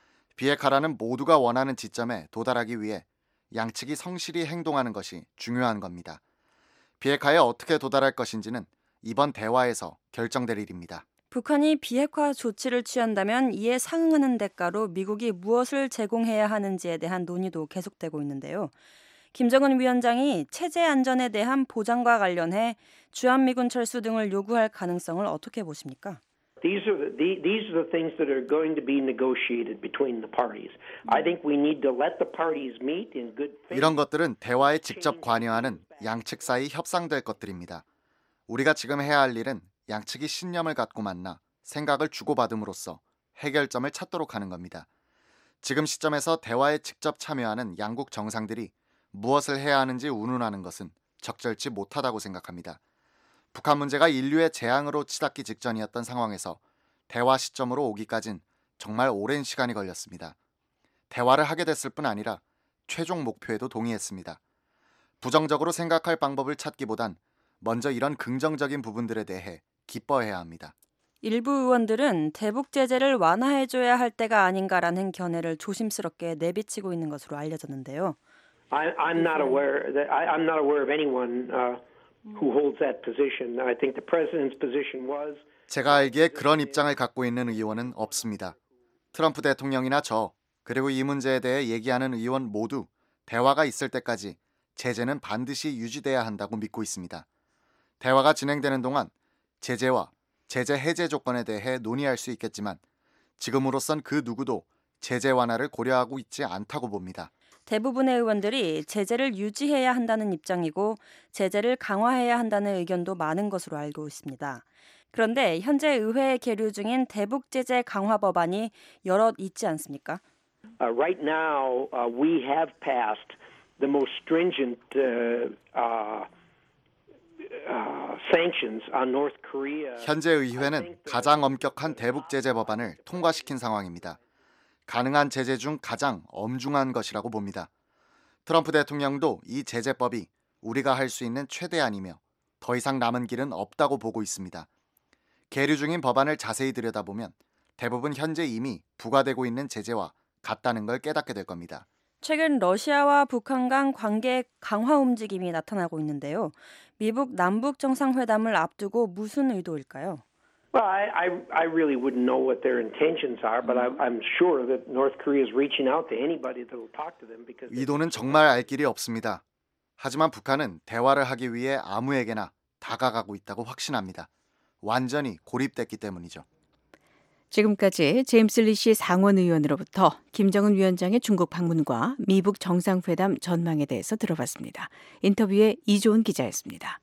[SPEAKER 8] 비핵화라는 모두가 원하는 지점에 도달하기 위해 양측이 성실히 행동하는 것이 중요한 겁니다. 비핵화에 어떻게 도달할 것인지는 이번 대화에서 결정될 일입니다.
[SPEAKER 11] 북한이 비핵화 조치를 취한다면 이에 상응하는 대가로 미국이 무엇을 제공해야 하는지에 대한 논의도 계속되고 있는데요. 김정은 위원장이 체제 안전에 대한 보장과 관련해 주한미군 철수 등을 요구할 가능성을 어떻게 보십니까?
[SPEAKER 14] These are the things that are going to be negotiated between the parties. I think we need to let the parties meet in good faith.
[SPEAKER 8] 이런 것들은 대화에 직접 관여하는 양측 사이 협상될 것들입니다. 우리가 지금 해야 할 일은 양측이 신념을 갖고 만나 생각을 주고받음으로써 해결점을 찾도록 하는 겁니다. 지금 시점에서 대화에 직접 참여하는 양국 정상들이 무엇을 해야 하는지 운운하는 것은 적절치 못하다고 생각합니다. 북한 문제가 인류의 재앙으로 치닫기 직전이었던 상황에서 대화 시점으로 오기까진 정말 오랜 시간이 걸렸습니다. 대화를 하게 됐을 뿐 아니라 최종 목표에도 동의했습니다. 부정적으로 생각할 방법을 찾기보단 먼저 이런 긍정적인 부분들에 대해 기뻐해야 합니다.
[SPEAKER 11] 일부 의원들은 대북 제재를 완화해줘야 할 때가 아닌가라는 견해를 조심스럽게 내비치고 있는 것으로 알려졌는데요.
[SPEAKER 14] I'm not aware of anyone who holds that position. I think the president's position was.
[SPEAKER 8] 제가 알기에 그런 입장을 갖고 있는 의원은 없습니다. 트럼프 대통령이나 저, 그리고 이 문제에 대해 얘기하는 의원 모두 대화가 있을 때까지 제재는 반드시 유지돼야 한다고 믿고 있습니다. 대화가 진행되는 동안 제재와 제재 해제 조건에 대해 논의할 수 있겠지만 지금으로선 그 누구도 제재 완화를 고려하고 있지 않다고 봅니다.
[SPEAKER 11] 대부분의 의원들이 제재를 유지해야 한다는 입장이고 제재를 강화해야 한다는 의견도 많은 것으로 알고 있습니다. 그런데 현재 의회에 계류 중인 대북 제재 강화 법안이 여럿 있지 않습니까?
[SPEAKER 14] Right now, we have passed the most stringent sanctions on North Korea.
[SPEAKER 8] 현재 의회는 가장 엄격한 대북 제재 법안을 통과시킨 상황입니다. 가능한 제재 중 가장 엄중한 것이라고 봅니다. 트럼프 대통령도 이 제재법이 우리가 할 수 있는 최대한이며 더 이상 남은 길은 없다고 보고 있습니다. 계류 중인 법안을 자세히 들여다보면 대부분 현재 이미 부과되고 있는 제재와 같다는 걸 깨닫게 될 겁니다.
[SPEAKER 11] 최근 러시아와 북한 간 관계 강화 움직임이 나타나고 있는데요. 미북 남북 정상회담을 앞두고 무슨 의도일까요?
[SPEAKER 14] Well, I really wouldn't know what their intentions are, but I'm sure that North Korea is reaching out to anybody that will talk to them because
[SPEAKER 8] 의도는 정말 알 길이 없습니다. 하지만 북한은 대화를 하기 위해 아무에게나 다가가고 있다고 확신합니다. 완전히 고립됐기 때문이죠.
[SPEAKER 5] 지금까지 제임스 리시 상원 의원으로부터 김정은 위원장의 중국 방문과 미북 정상회담 전망에 대해서 들어봤습니다. 인터뷰에 이조은 기자였습니다.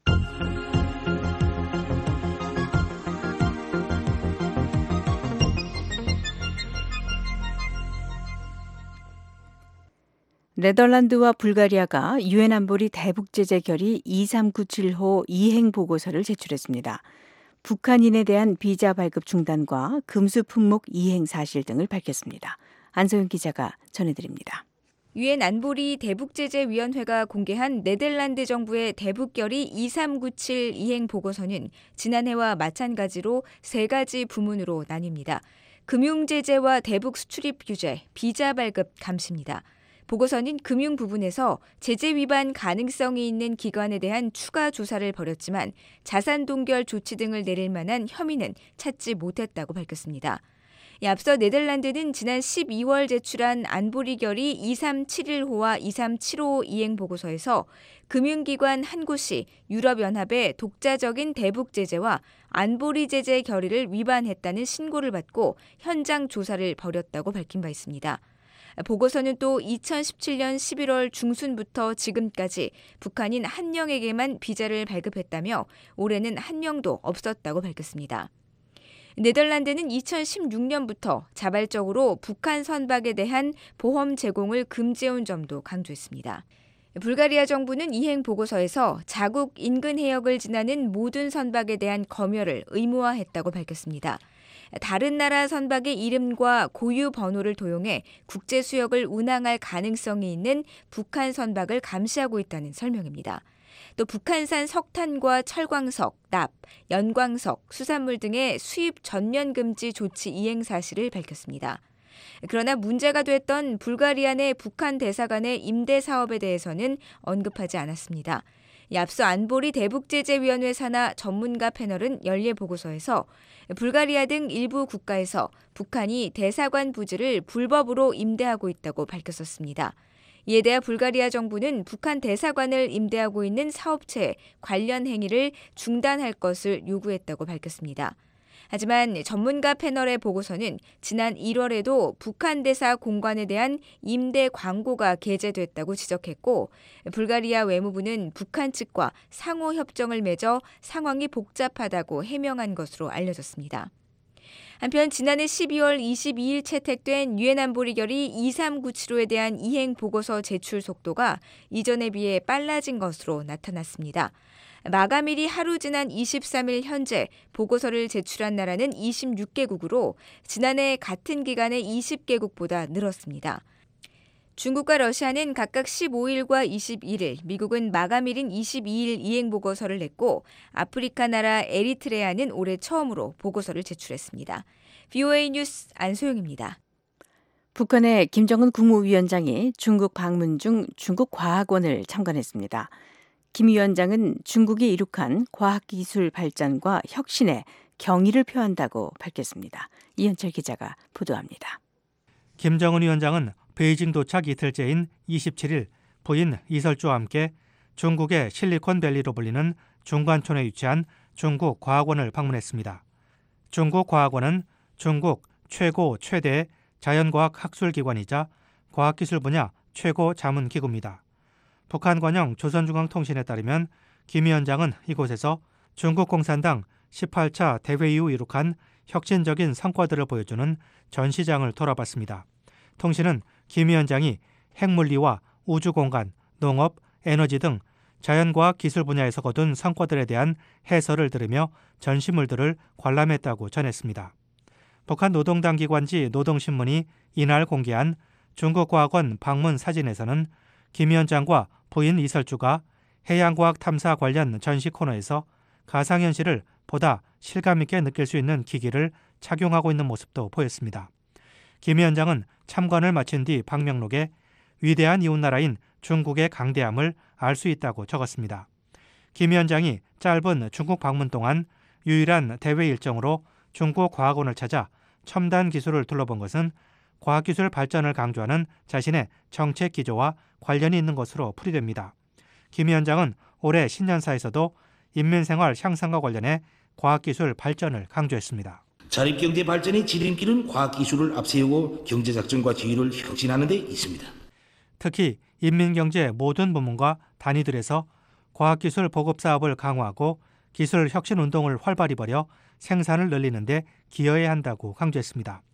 [SPEAKER 5] 네덜란드와 불가리아가 유엔 안보리 대북 제재 결의 2397호 이행 보고서를 제출했습니다. 북한인에 대한 비자 발급 중단과 금수 품목 이행 사실 등을 밝혔습니다. 안소영 기자가 전해드립니다.
[SPEAKER 9] 유엔 안보리 대북제재위원회가 공개한 네덜란드 정부의 대북결의 2397 이행 보고서는 지난해와 마찬가지로 3가지 부문으로 나뉩니다. 금융제재와 대북 수출입 규제, 비자 발급 감시입니다. 보고서는 금융 부분에서 제재 위반 가능성이 있는 기관에 대한 추가 조사를 벌였지만 자산 동결 조치 등을 내릴 만한 혐의는 찾지 못했다고 밝혔습니다. 앞서 네덜란드는 지난 12월 제출한 안보리 결의 2371호와 2375 이행 보고서에서 금융기관 한 곳이 유럽연합의 독자적인 대북 제재와 안보리 제재 결의를 위반했다는 신고를 받고 현장 조사를 벌였다고 밝힌 바 있습니다. 보고서는 또 2017년 11월 중순부터 지금까지 북한인 1명에게만 비자를 발급했다며 올해는 1명도 없었다고 밝혔습니다. 네덜란드는 2016년부터 자발적으로 북한 선박에 대한 보험 제공을 금지해온 점도 강조했습니다. 불가리아 정부는 이행 보고서에서 자국 인근 해역을 지나는 모든 선박에 대한 검열을 의무화했다고 밝혔습니다. 다른 나라 선박의 이름과 고유 번호를 도용해 국제 수역을 운항할 가능성이 있는 북한 선박을 감시하고 있다는 설명입니다. 또 북한산 석탄과 철광석, 납, 연광석, 수산물 등의 수입 전면 금지 조치 이행 사실을 밝혔습니다. 그러나 문제가 됐던 불가리아 내 북한 대사관의 임대 사업에 대해서는 언급하지 않았습니다. 앞서 안보리 대북제재위원회 산하 전문가 패널은 연례 보고서에서 불가리아 등 일부 국가에서 북한이 대사관 부지를 불법으로 임대하고 있다고 밝혔었습니다. 이에 대해 불가리아 정부는 북한 대사관을 임대하고 있는 사업체의 관련 행위를 중단할 것을 요구했다고 밝혔습니다. 하지만 전문가 패널의 보고서는 지난 1월에도 북한 대사 공관에 대한 임대 광고가 게재됐다고 지적했고 불가리아 외무부는 북한 측과 상호 협정을 맺어 상황이 복잡하다고 해명한 것으로 알려졌습니다. 한편 지난해 12월 22일 채택된 유엔 안보리 결의 2397호에 대한 이행 보고서 제출 속도가 이전에 비해 빨라진 것으로 나타났습니다. 마감일이 하루 지난 23일 현재 보고서를 제출한 나라는 26개국으로 지난해 같은 기간의 20개국보다 늘었습니다. 중국과 러시아는 각각 15일과 21일, 미국은 마감일인 22일 이행 보고서를 냈고 아프리카 나라 에리트레아는 올해 처음으로 보고서를 제출했습니다. VOA 뉴스 안소영입니다.
[SPEAKER 5] 북한의 김정은 국무위원장이 중국 방문 중 중국 과학원을 참관했습니다. 김 위원장은 중국이 이룩한 과학기술 발전과 혁신에 경의를 표한다고 밝혔습니다. 이현철 기자가 보도합니다.
[SPEAKER 16] 김정은 위원장은 베이징 도착 이틀째인 27일 부인 이설주와 함께 중국의 실리콘밸리로 불리는 중관촌에 위치한 중국 과학원을 방문했습니다. 중국 과학원은 중국 최고 최대 자연과학 학술기관이자 과학기술 분야 최고 자문기구입니다. 북한 관영 조선중앙통신에 따르면 김 위원장은 이곳에서 중국 공산당 18차 대회 이후 이룩한 혁신적인 성과들을 보여주는 전시장을 돌아봤습니다. 통신은 김 위원장이 핵물리와 우주공간, 농업, 에너지 등 자연과학 기술 분야에서 거둔 성과들에 대한 해설을 들으며 전시물들을 관람했다고 전했습니다. 북한 노동당 기관지 노동신문이 이날 공개한 중국과학원 방문 사진에서는 김 위원장과 부인 이설주가 해양과학 탐사 관련 전시 코너에서 가상현실을 보다 실감있게 느낄 수 있는 기기를 착용하고 있는 모습도 보였습니다. 김 위원장은 참관을 마친 뒤 방명록에 위대한 이웃나라인 중국의 강대함을 알 수 있다고 적었습니다. 김 위원장이 짧은 중국 방문 동안 유일한 대외 일정으로 중국 과학원을 찾아 첨단 기술을 둘러본 것은 과학기술 발전을 강조하는 자신의 정책 기조와 관련이 있는 것으로 풀이됩니다. 김 위원장은 올해 신년사에서도 인민생활 향상과 관련해 과학기술 발전을 강조했습니다.
[SPEAKER 17] 자립경제 발전의 지름길은 과학기술을 앞세우고 경제작전과 지휘를 혁신하는 데 있습니다.
[SPEAKER 16] 특히 인민경제 모든 부문과 단위들에서 과학기술 보급사업을 강화하고 기술 혁신운동을 활발히 벌여 생산을 늘리는 데 기여해야 한다고 강조했습니다.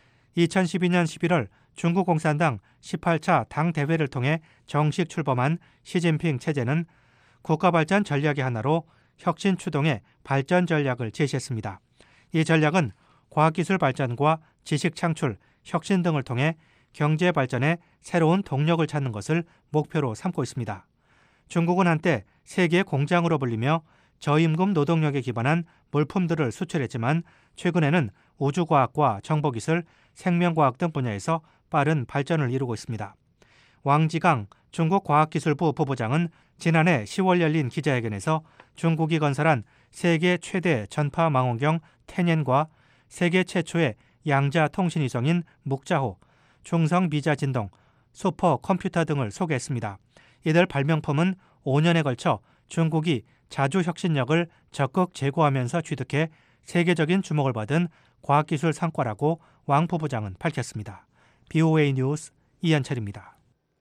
[SPEAKER 16] 2012년 11월 중국 공산당 18차 당대회를 통해 정식 출범한 시진핑 체제는 국가발전 전략의 하나로 혁신 추동의 발전 전략을 제시했습니다. 이 전략은 과학기술 발전과 지식 창출, 혁신 등을 통해 경제 발전에 새로운 동력을 찾는 것을 목표로 삼고 있습니다. 중국은 한때 세계 공장으로 불리며 저임금 노동력에 기반한 물품들을 수출했지만 최근에는 우주과학과 정보기술, 생명과학 등 분야에서 빠른 발전을 이루고 있습니다. 왕지강 중국과학기술부 부부장은 지난해 10월 열린 기자회견에서 중국이 건설한 세계 최대 전파 망원경 텐옌과 세계 최초의 양자 통신위성인 묵자호, 중성 미자 진동, 슈퍼 컴퓨터 등을 소개했습니다. 이들 발명품은 5년에 걸쳐 중국이 자주 혁신력을 적극 제고하면서 취득해 세계적인 주목을 받은 과학기술 성과라고 왕 부부장은 밝혔습니다. BOA 뉴스 이현철입니다.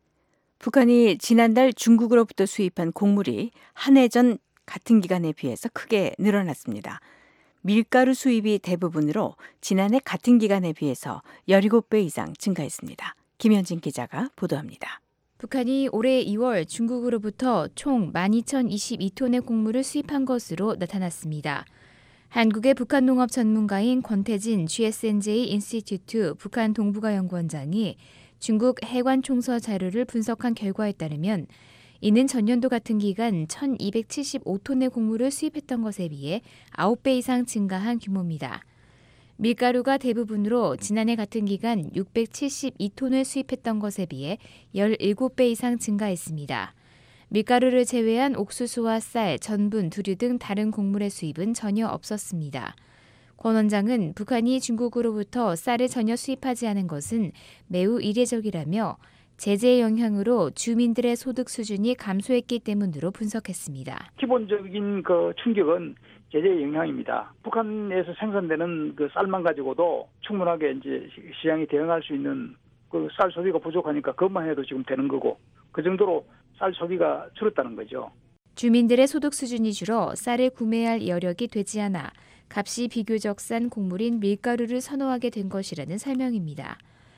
[SPEAKER 5] 북한이 지난달 중국으로부터 수입한 곡물이 한 해 전 같은 기간에 비해서 크게 늘어났습니다. 밀가루 수입이 대부분으로 지난해 같은 기간에 비해서 17배 이상 증가했습니다. 김현진 기자가 보도합니다.
[SPEAKER 9] 북한이 올해 2월 중국으로부터 총 12,022톤의 곡물을 수입한 것으로 나타났습니다. 한국의 북한 농업 전문가인 권태진 GSNJ 인스티튜트 북한 동북아 연구원장이 중국 해관 총서 자료를 분석한 결과에 따르면 이는 전년도 같은 기간 1,275톤의 곡물을 수입했던 것에 비해 9배 이상 증가한 규모입니다. 밀가루가 대부분으로 지난해 같은 기간 672톤을 수입했던 것에 비해 17배 이상 증가했습니다. 밀가루를 제외한 옥수수와 쌀, 전분, 두류 등 다른 곡물의 수입은 전혀 없었습니다. 권 원장은 북한이 중국으로부터 쌀을 전혀 수입하지 않은 것은 매우 이례적이라며 제재의 영향으로 주민들의 소득 수준이 감소했기 때문으로 분석했습니다.
[SPEAKER 13] 기본적인 그 충격은 제재의 영향입니다. 북한에서 생산되는 그 쌀만 가지고도 충분하게 이제 시장에 대응할 수 있는 그 쌀 소비가 부족하니까 그것만 해도 지금 되는 거고 그 정도로 쌀 소비가 줄었다는 거죠.
[SPEAKER 9] 주민들의 소득 수준이 줄어 쌀을 구매할 여력이 되지 않아 값이 비교적 싼 곡물인 밀가루를 선호하게 된 것이라는 설명입니다.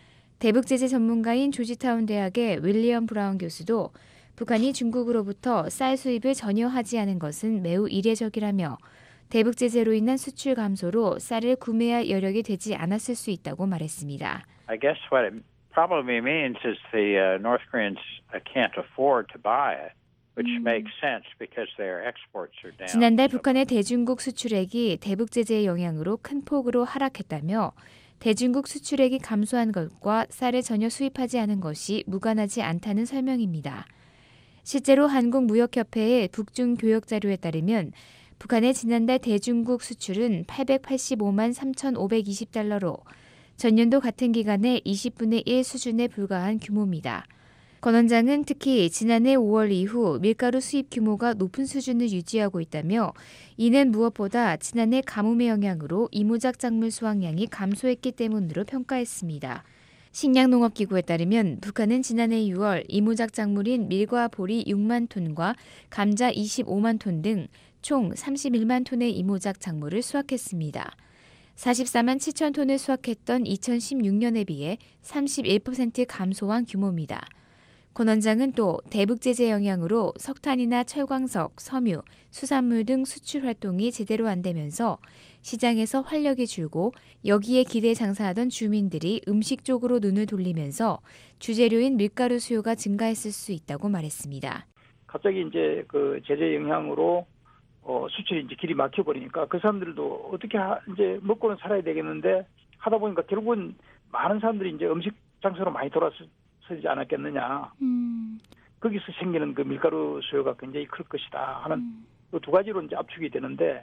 [SPEAKER 9] 대북제재 전문가인 조지타운 대학의 윌리엄 브라운 교수도 북한이 중국으로부터 쌀 수입을 전혀 하지 않은 것은 매우 이례적이라며 대북제재로 인한 수출 감소로 쌀을 구매할 여력이 되지 않았을 수 있다고 말했습니다.
[SPEAKER 18] I guess what it probably means is the North Koreans can't afford to buy it, which makes sense because their exports are down.
[SPEAKER 9] 지난달 북한의 대중국 수출액이 대북제재의 영향으로 큰 폭으로 하락했다며 대중국 수출액이 감소한 것과 쌀을 전혀 수입하지 않은 것이 무관하지 않다는 설명입니다. 실제로 한국무역협회의 북중 교역 자료에 따르면 북한의 지난달 대중국 수출은 885만 3,520달러로 전년도 같은 기간의 20분의 1 수준에 불과한 규모입니다. 권 원장은 특히 지난해 5월 이후 밀가루 수입 규모가 높은 수준을 유지하고 있다며 이는 무엇보다 지난해 가뭄의 영향으로 이모작 작물 수확량이 감소했기 때문으로 평가했습니다. 식량농업기구에 따르면 북한은 지난해 6월 이모작 작물인 밀과 보리 6만 톤과 감자 25만 톤 등 총 31만 톤의 이모작 작물을 수확했습니다. 44만 7천 톤을 수확했던 2016년에 비해 31% 감소한 규모입니다. 권 원장은 또 대북제재 영향으로 석탄이나 철광석, 섬유, 수산물 등 수출 활동이 제대로 안 되면서 시장에서 활력이 줄고 여기에 기대 장사하던 주민들이 음식 쪽으로 눈을 돌리면서 주재료인 밀가루 수요가 증가했을 수 있다고 말했습니다.
[SPEAKER 13] 갑자기 이제 그 제재 영향으로 수출이 이제 길이 막혀버리니까 그 사람들도 어떻게 이제 먹고는 살아야 되겠는데 하다 보니까 결국은 많은 사람들이 이제 음식 장소로 많이 돌아서지 않았겠느냐. 거기서 생기는 그 밀가루 수요가 굉장히 클 것이다 하는 그 두 가지로 이제 압축이 되는데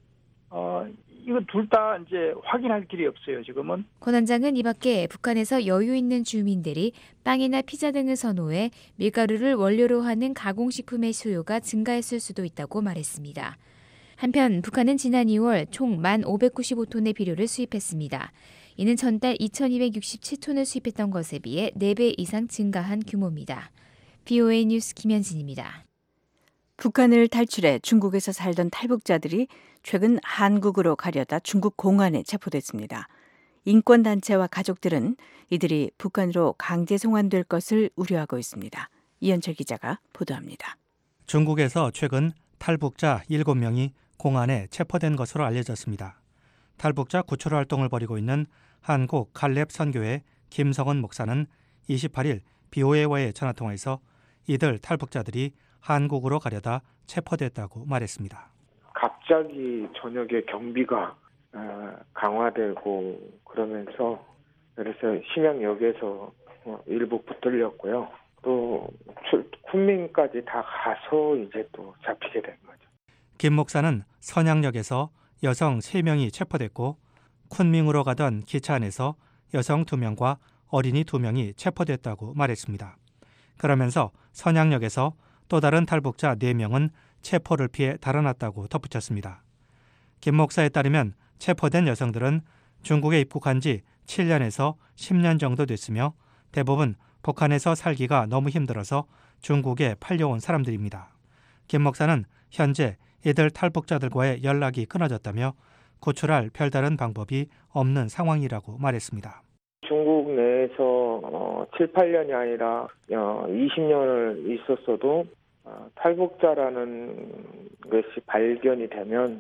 [SPEAKER 13] 이건 둘 다 이제 확인할 길이 없어요, 지금은.
[SPEAKER 9] 권 원장은 이 밖에 북한에서 여유 있는 주민들이 빵이나 피자 등을 선호해 밀가루를 원료로 하는 가공식품의 수요가 증가했을 수도 있다고 말했습니다. 한편 북한은 지난 2월 총 1,595톤의 비료를 수입했습니다. 이는 전달 2,267톤을 수입했던 것에 비해 4배 이상 증가한 규모입니다. BOA 뉴스 김현진입니다.
[SPEAKER 5] 북한을 탈출해 중국에서 살던 탈북자들이 최근 한국으로 가려다 중국 공안에 체포됐습니다. 인권단체와 가족들은 이들이 북한으로 강제 송환될 것을 우려하고 있습니다. 이현철 기자가 보도합니다.
[SPEAKER 16] 중국에서 최근 탈북자 7명이 공안에 체포된 것으로 알려졌습니다. 탈북자 구출 활동을 벌이고 있는 한국 칼렙 선교회 김성은 목사는 28일 BOA와의 전화통화에서 이들 탈북자들이 한국으로 가려다 체포됐다고 말했습니다.
[SPEAKER 19] 갑자기 저녁에 경비가 강화되고 그러면서 그래서 심양역에서 일부 붙들렸고요. 또 쿤밍까지 다 가서 이제 또 잡히게 된 거죠.
[SPEAKER 16] 김 목사는 선양역에서 여성 3명이 체포됐고 쿤밍으로 가던 기차 안에서 여성 2명과 어린이 2명이 체포됐다고 말했습니다. 그러면서 선양역에서 또 다른 탈북자 4명은 체포를 피해 달아났다고 덧붙였습니다. 김 목사에 따르면 체포된 여성들은 중국에 입국한 지 7년에서 10년 정도 됐으며 대부분 북한에서 살기가 너무 힘들어서 중국에 팔려온 사람들입니다. 김 목사는 현재 이들 탈북자들과의 연락이 끊어졌다며 구출할 별다른 방법이 없는 상황이라고 말했습니다.
[SPEAKER 19] 중국 내에서 7, 8년이 아니라 20년을 있었어도 탈북자라는 것이 발견이 되면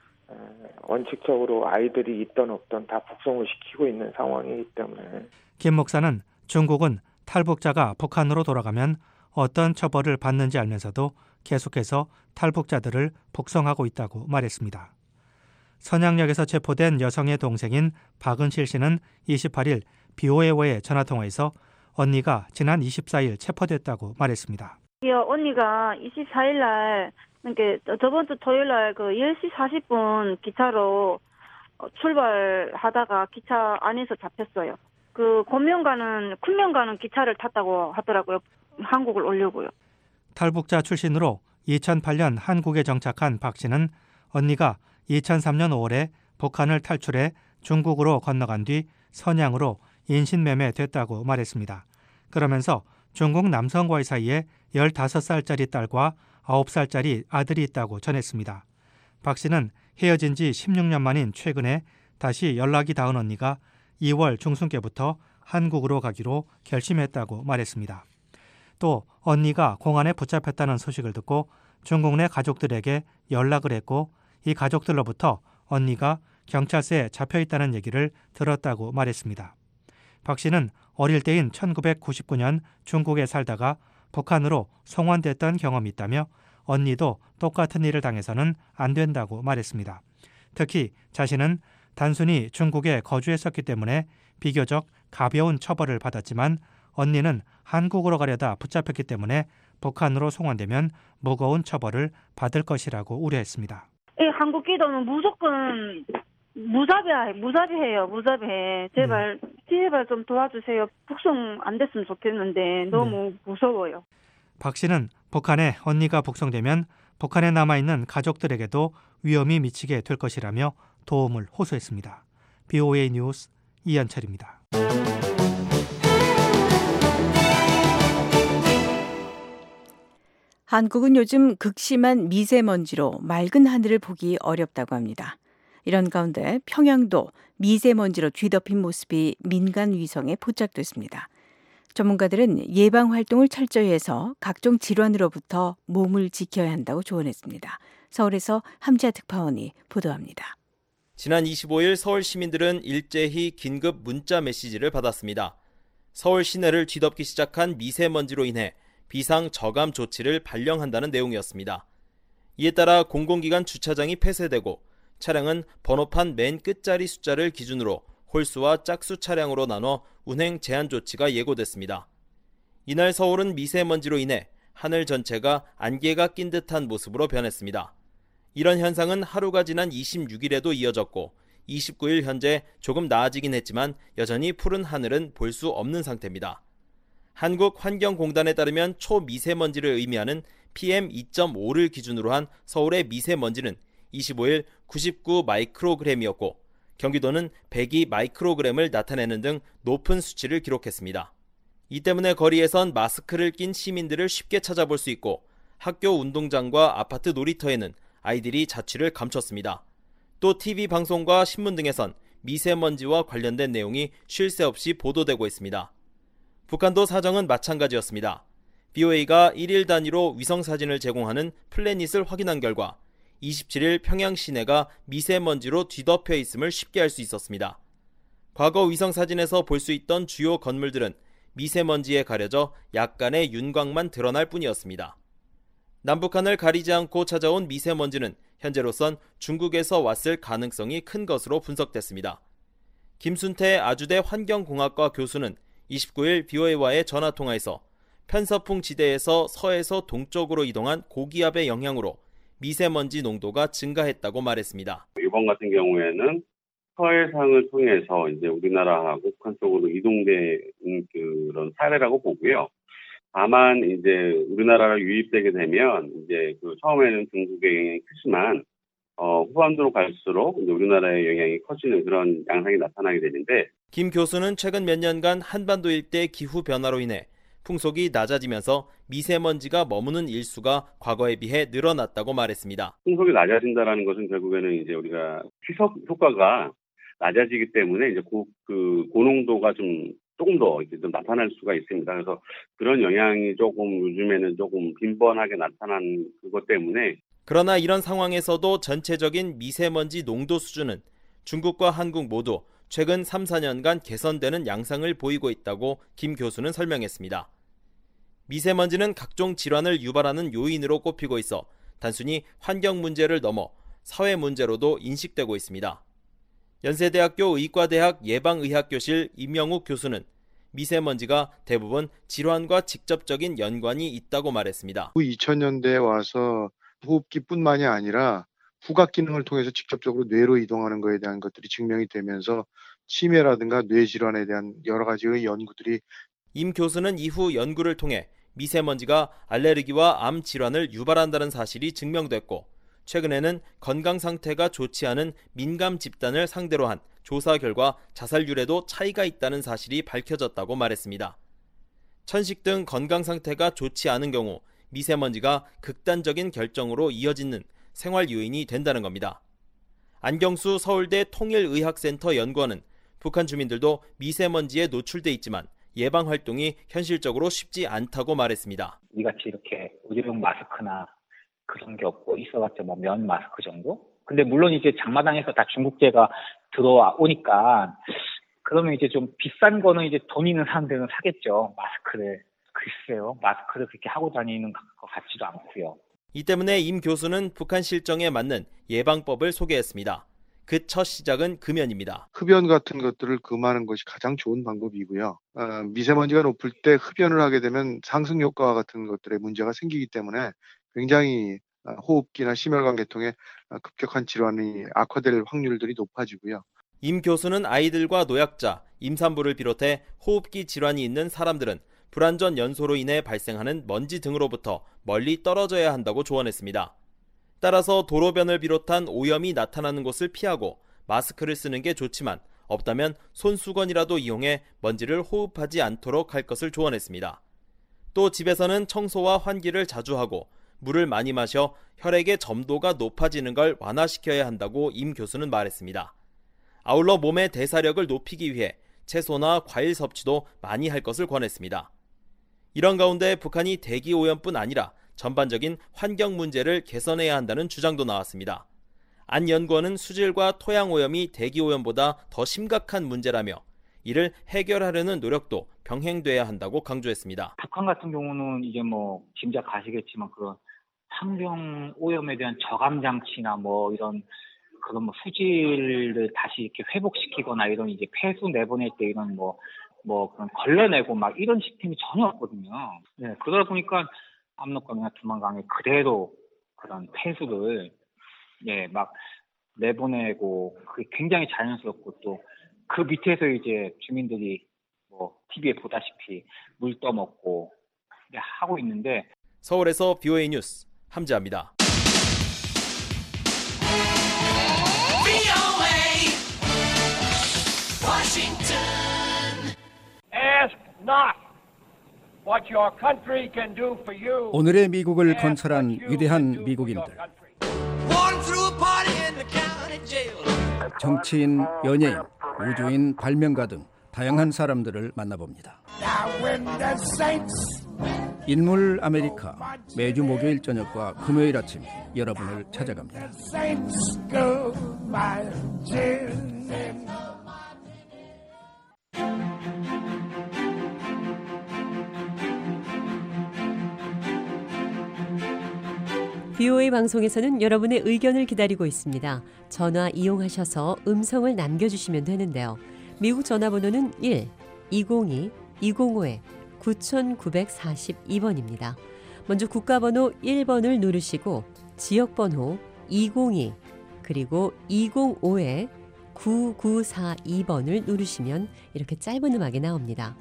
[SPEAKER 19] 원칙적으로 아이들이 있던 없던 다 북송을 시키고 있는 상황이기 때문에
[SPEAKER 16] 김 목사는 중국은 탈북자가 북한으로 돌아가면 어떤 처벌을 받는지 알면서도 계속해서 탈북자들을 북송하고 있다고 말했습니다. 선양역에서 체포된 여성의 동생인 박은실 씨는 28일 BOA와의 전화통화에서 언니가 지난 24일 체포됐다고 말했습니다.
[SPEAKER 20] 언니가 24일 날 저번 주 토요일 날 10시 40분 기차로 출발하다가 기차 안에서 잡혔어요. 쿤명 가는 기차를 탔다고 하더라고요. 한국을 오려고요.
[SPEAKER 16] 탈북자 출신으로 2008년 한국에 정착한 박 씨는 언니가 2003년 5월에 북한을 탈출해 중국으로 건너간 뒤 선양으로 인신매매됐다고 말했습니다. 그러면서 중국 남성과의 사이에 15살짜리 딸과 9살짜리 아들이 있다고 전했습니다. 박 씨는 헤어진 지 16년 만인 최근에 다시 연락이 닿은 언니가 2월 중순께부터 한국으로 가기로 결심했다고 말했습니다. 또 언니가 공안에 붙잡혔다는 소식을 듣고 중국 내 가족들에게 연락을 했고 이 가족들로부터 언니가 경찰서에 잡혀있다는 얘기를 들었다고 말했습니다. 박 씨는 어릴 때인 1999년 중국에 살다가 북한으로 송환됐던 경험이 있다며 언니도 똑같은 일을 당해서는 안 된다고 말했습니다. 특히 자신은 단순히 중국에 거주했었기 때문에 비교적 가벼운 처벌을 받았지만 언니는 한국으로 가려다 붙잡혔기 때문에 북한으로 송환되면 무거운 처벌을 받을 것이라고 우려했습니다.
[SPEAKER 20] 한국 기도는 무조건 무자비해요. 무자비해. 제발 좀 도와주세요. 북송 안 됐으면 좋겠는데 너무 무서워요.
[SPEAKER 16] 박 씨는 북한에 언니가 북송되면 북한에 남아있는 가족들에게도 위험이 미치게 될 것이라며 도움을 호소했습니다. BOA 뉴스 이현철입니다.
[SPEAKER 5] 한국은 요즘 극심한 미세먼지로 맑은 하늘을 보기 어렵다고 합니다. 이런 가운데 평양도 미세먼지로 뒤덮인 모습이 민간 위성에 포착됐습니다. 전문가들은 예방 활동을 철저히 해서 각종 질환으로부터 몸을 지켜야 한다고 조언했습니다. 서울에서 함지아 특파원이 보도합니다.
[SPEAKER 7] 지난 25일 서울 시민들은 일제히 긴급 문자 메시지를 받았습니다. 서울 시내를 뒤덮기 시작한 미세먼지로 인해 비상 저감 조치를 발령한다는 내용이었습니다. 이에 따라 공공기관 주차장이 폐쇄되고 차량은 번호판 맨 끝자리 숫자를 기준으로 홀수와 짝수 차량으로 나눠 운행 제한 조치가 예고됐습니다. 이날 서울은 미세먼지로 인해 하늘 전체가 안개가 낀 듯한 모습으로 변했습니다. 이런 현상은 하루가 지난 26일에도 이어졌고 29일 현재 조금 나아지긴 했지만 여전히 푸른 하늘은 볼 수 없는 상태입니다. 한국환경공단에 따르면 초미세먼지를 의미하는 PM2.5를 기준으로 한 서울의 미세먼지는 25일 99 마이크로그램이었고 경기도는 102 마이크로그램을 나타내는 등 높은 수치를 기록했습니다. 이 때문에 거리에선 마스크를 낀 시민들을 쉽게 찾아볼 수 있고 학교 운동장과 아파트 놀이터에는 아이들이 자취를 감췄습니다. 또 TV 방송과 신문 등에선 미세먼지와 관련된 내용이 쉴 새 없이 보도되고 있습니다. 북한도 사정은 마찬가지였습니다. BOA가 1일 단위로 위성사진을 제공하는 플래닛을 확인한 결과 27일 평양 시내가 미세먼지로 뒤덮여 있음을 쉽게 알 수 있었습니다. 과거 위성사진에서 볼 수 있던 주요 건물들은 미세먼지에 가려져 약간의 윤곽만 드러날 뿐이었습니다. 남북한을 가리지 않고 찾아온 미세먼지는 현재로선 중국에서 왔을 가능성이 큰 것으로 분석됐습니다. 김순태 아주대 환경공학과 교수는 29일 VOA와의 전화통화에서 편서풍 지대에서 서에서 동쪽으로 이동한 고기압의 영향으로 미세먼지 농도가 증가했다고 말했습니다.
[SPEAKER 21] 이번 같은 경우에는 서해상을 통해서 이제 우리나라하고 북한 쪽으로 이동된 그런 사례라고 보고요. 다만 이제 우리나라가 유입되게 되면 이제 그 처음에는 중국의 영향이 크지만 후반부로 갈수록 이제 우리나라의 영향이 커지는 그런 양상이 나타나게 되는데,
[SPEAKER 7] 김 교수는 최근 몇 년간 한반도 일대 기후 변화로 인해 풍속이 낮아지면서 미세먼지가 머무는 일수가 과거에 비해 늘어났다고 말했습니다.
[SPEAKER 21] 풍속이 낮아진다라는 것은 결국에는 이제 우리가 희석 효과가 낮아지기 때문에 이제 그 고농도가 조금 더 이제 좀 나타날 수가 있습니다. 그래서 그런 영향이 조금 요즘에는 조금 빈번하게 나타난 그것 때문에.
[SPEAKER 7] 그러나 이런 상황에서도 전체적인 미세먼지 농도 수준은 중국과 한국 모두 최근 3, 4년간 개선되는 양상을 보이고 있다고 김 교수는 설명했습니다. 미세먼지는 각종 질환을 유발하는 요인으로 꼽히고 있어 단순히 환경 문제를 넘어 사회 문제로도 인식되고 있습니다. 연세대학교 의과대학 예방의학교실 임영욱 교수는 미세먼지가 대부분 질환과 직접적인 연관이 있다고 말했습니다.
[SPEAKER 22] 2000년대에 와서 호흡기뿐만이 아니라 후각 기능을 통해서 직접적으로 뇌로 이동하는 것에 대한 것들이 증명이 되면서 치매라든가 뇌질환에 대한 여러 가지의 연구들이.
[SPEAKER 7] 임 교수는 이후 연구를 통해 미세먼지가 알레르기와 암 질환을 유발한다는 사실이 증명됐고, 최근에는 건강 상태가 좋지 않은 민감 집단을 상대로 한 조사 결과 자살률에도 차이가 있다는 사실이 밝혀졌다고 말했습니다. 천식 등 건강 상태가 좋지 않은 경우 미세먼지가 극단적인 결정으로 이어지는 생활 요인이 된다는 겁니다. 안경수 서울대 통일의학센터 연구원은 북한 주민들도 미세먼지에 노출돼 있지만 예방 활동이 현실적으로 쉽지 않다고 말했습니다.
[SPEAKER 23] 이같이 이렇게 의료용 마스크나 그런 게 없고 있어봤자 뭐 면 마스크 정도? 근데 물론 이제 장마당에서 다 중국제가 들어오니까 그러면 이제 좀 비싼 거는 이제 돈 있는 사람들은 사겠죠. 마스크를. 글쎄요. 마스크를 그렇게 하고 다니는 것 같지도 않고요.
[SPEAKER 7] 이 때문에 임 교수는 북한 실정에 맞는 예방법을 소개했습니다. 그 첫 시작은 금연입니다.
[SPEAKER 22] 흡연 같은 것들을 금하는 것이 가장 좋은 방법이고요. 미세먼지가 높을 때 흡연을 하게 되면 상승 효과와 같은 것들의 문제가 생기기 때문에 굉장히 호흡기나 심혈관 계통에 급격한 질환이 악화될 확률들이 높아지고요.
[SPEAKER 7] 임 교수는 아이들과 노약자, 임산부를 비롯해 호흡기 질환이 있는 사람들은 불안전 연소로 인해 발생하는 먼지 등으로부터 멀리 떨어져야 한다고 조언했습니다. 따라서 도로변을 비롯한 오염이 나타나는 곳을 피하고 마스크를 쓰는 게 좋지만 없다면 손수건이라도 이용해 먼지를 호흡하지 않도록 할 것을 조언했습니다. 또 집에서는 청소와 환기를 자주 하고 물을 많이 마셔 혈액의 점도가 높아지는 걸 완화시켜야 한다고 임 교수는 말했습니다. 아울러 몸의 대사력을 높이기 위해 채소나 과일 섭취도 많이 할 것을 권했습니다. 이런 가운데 북한이 대기 오염뿐 아니라 전반적인 환경 문제를 개선해야 한다는 주장도 나왔습니다. 안 연구원은 수질과 토양 오염이 대기 오염보다 더 심각한 문제라며 이를 해결하려는 노력도 병행돼야 한다고 강조했습니다.
[SPEAKER 23] 북한 같은 경우는 이제 뭐 짐작하시겠지만 그런 환경 오염에 대한 저감 장치나 뭐 이런 그런 뭐 수질을 다시 이렇게 회복시키거나 이런 이제 폐수 내보낼 때 이런 뭐 그런 걸러내고 막 이런 시스템이 전혀 없거든요. 네, 그러다 보니까 압록강이나 두만강에 그대로 그런 폐수를 막 내보내고 그게 굉장히 자연스럽고 또 그 밑에서 이제 주민들이 뭐 TV에 보다시피 물 떠먹고 하고 있는데.
[SPEAKER 7] 서울에서 VOA 뉴스 함재합니다.
[SPEAKER 1] 오늘의 미국을 건설한 위대한 미국인들. 정치인, 연예인, 우주인, 발명가 등 다양한 사람들을 만나봅니다. 인물 아메리카, 매주 목요일 저녁과 금요일 아침 여러분을 찾아갑니다.
[SPEAKER 2] VOA 방송에서는 여러분의 의견을 기다리고 있습니다. 전화 이용하셔서 음성을 남겨주시면 되는데요. 미국 전화번호는 1-202-205-9942번입니다. 먼저 국가번호 1번을 누르시고 지역번호 202 그리고 205-9942번을 누르시면 이렇게 짧은 음악이 나옵니다.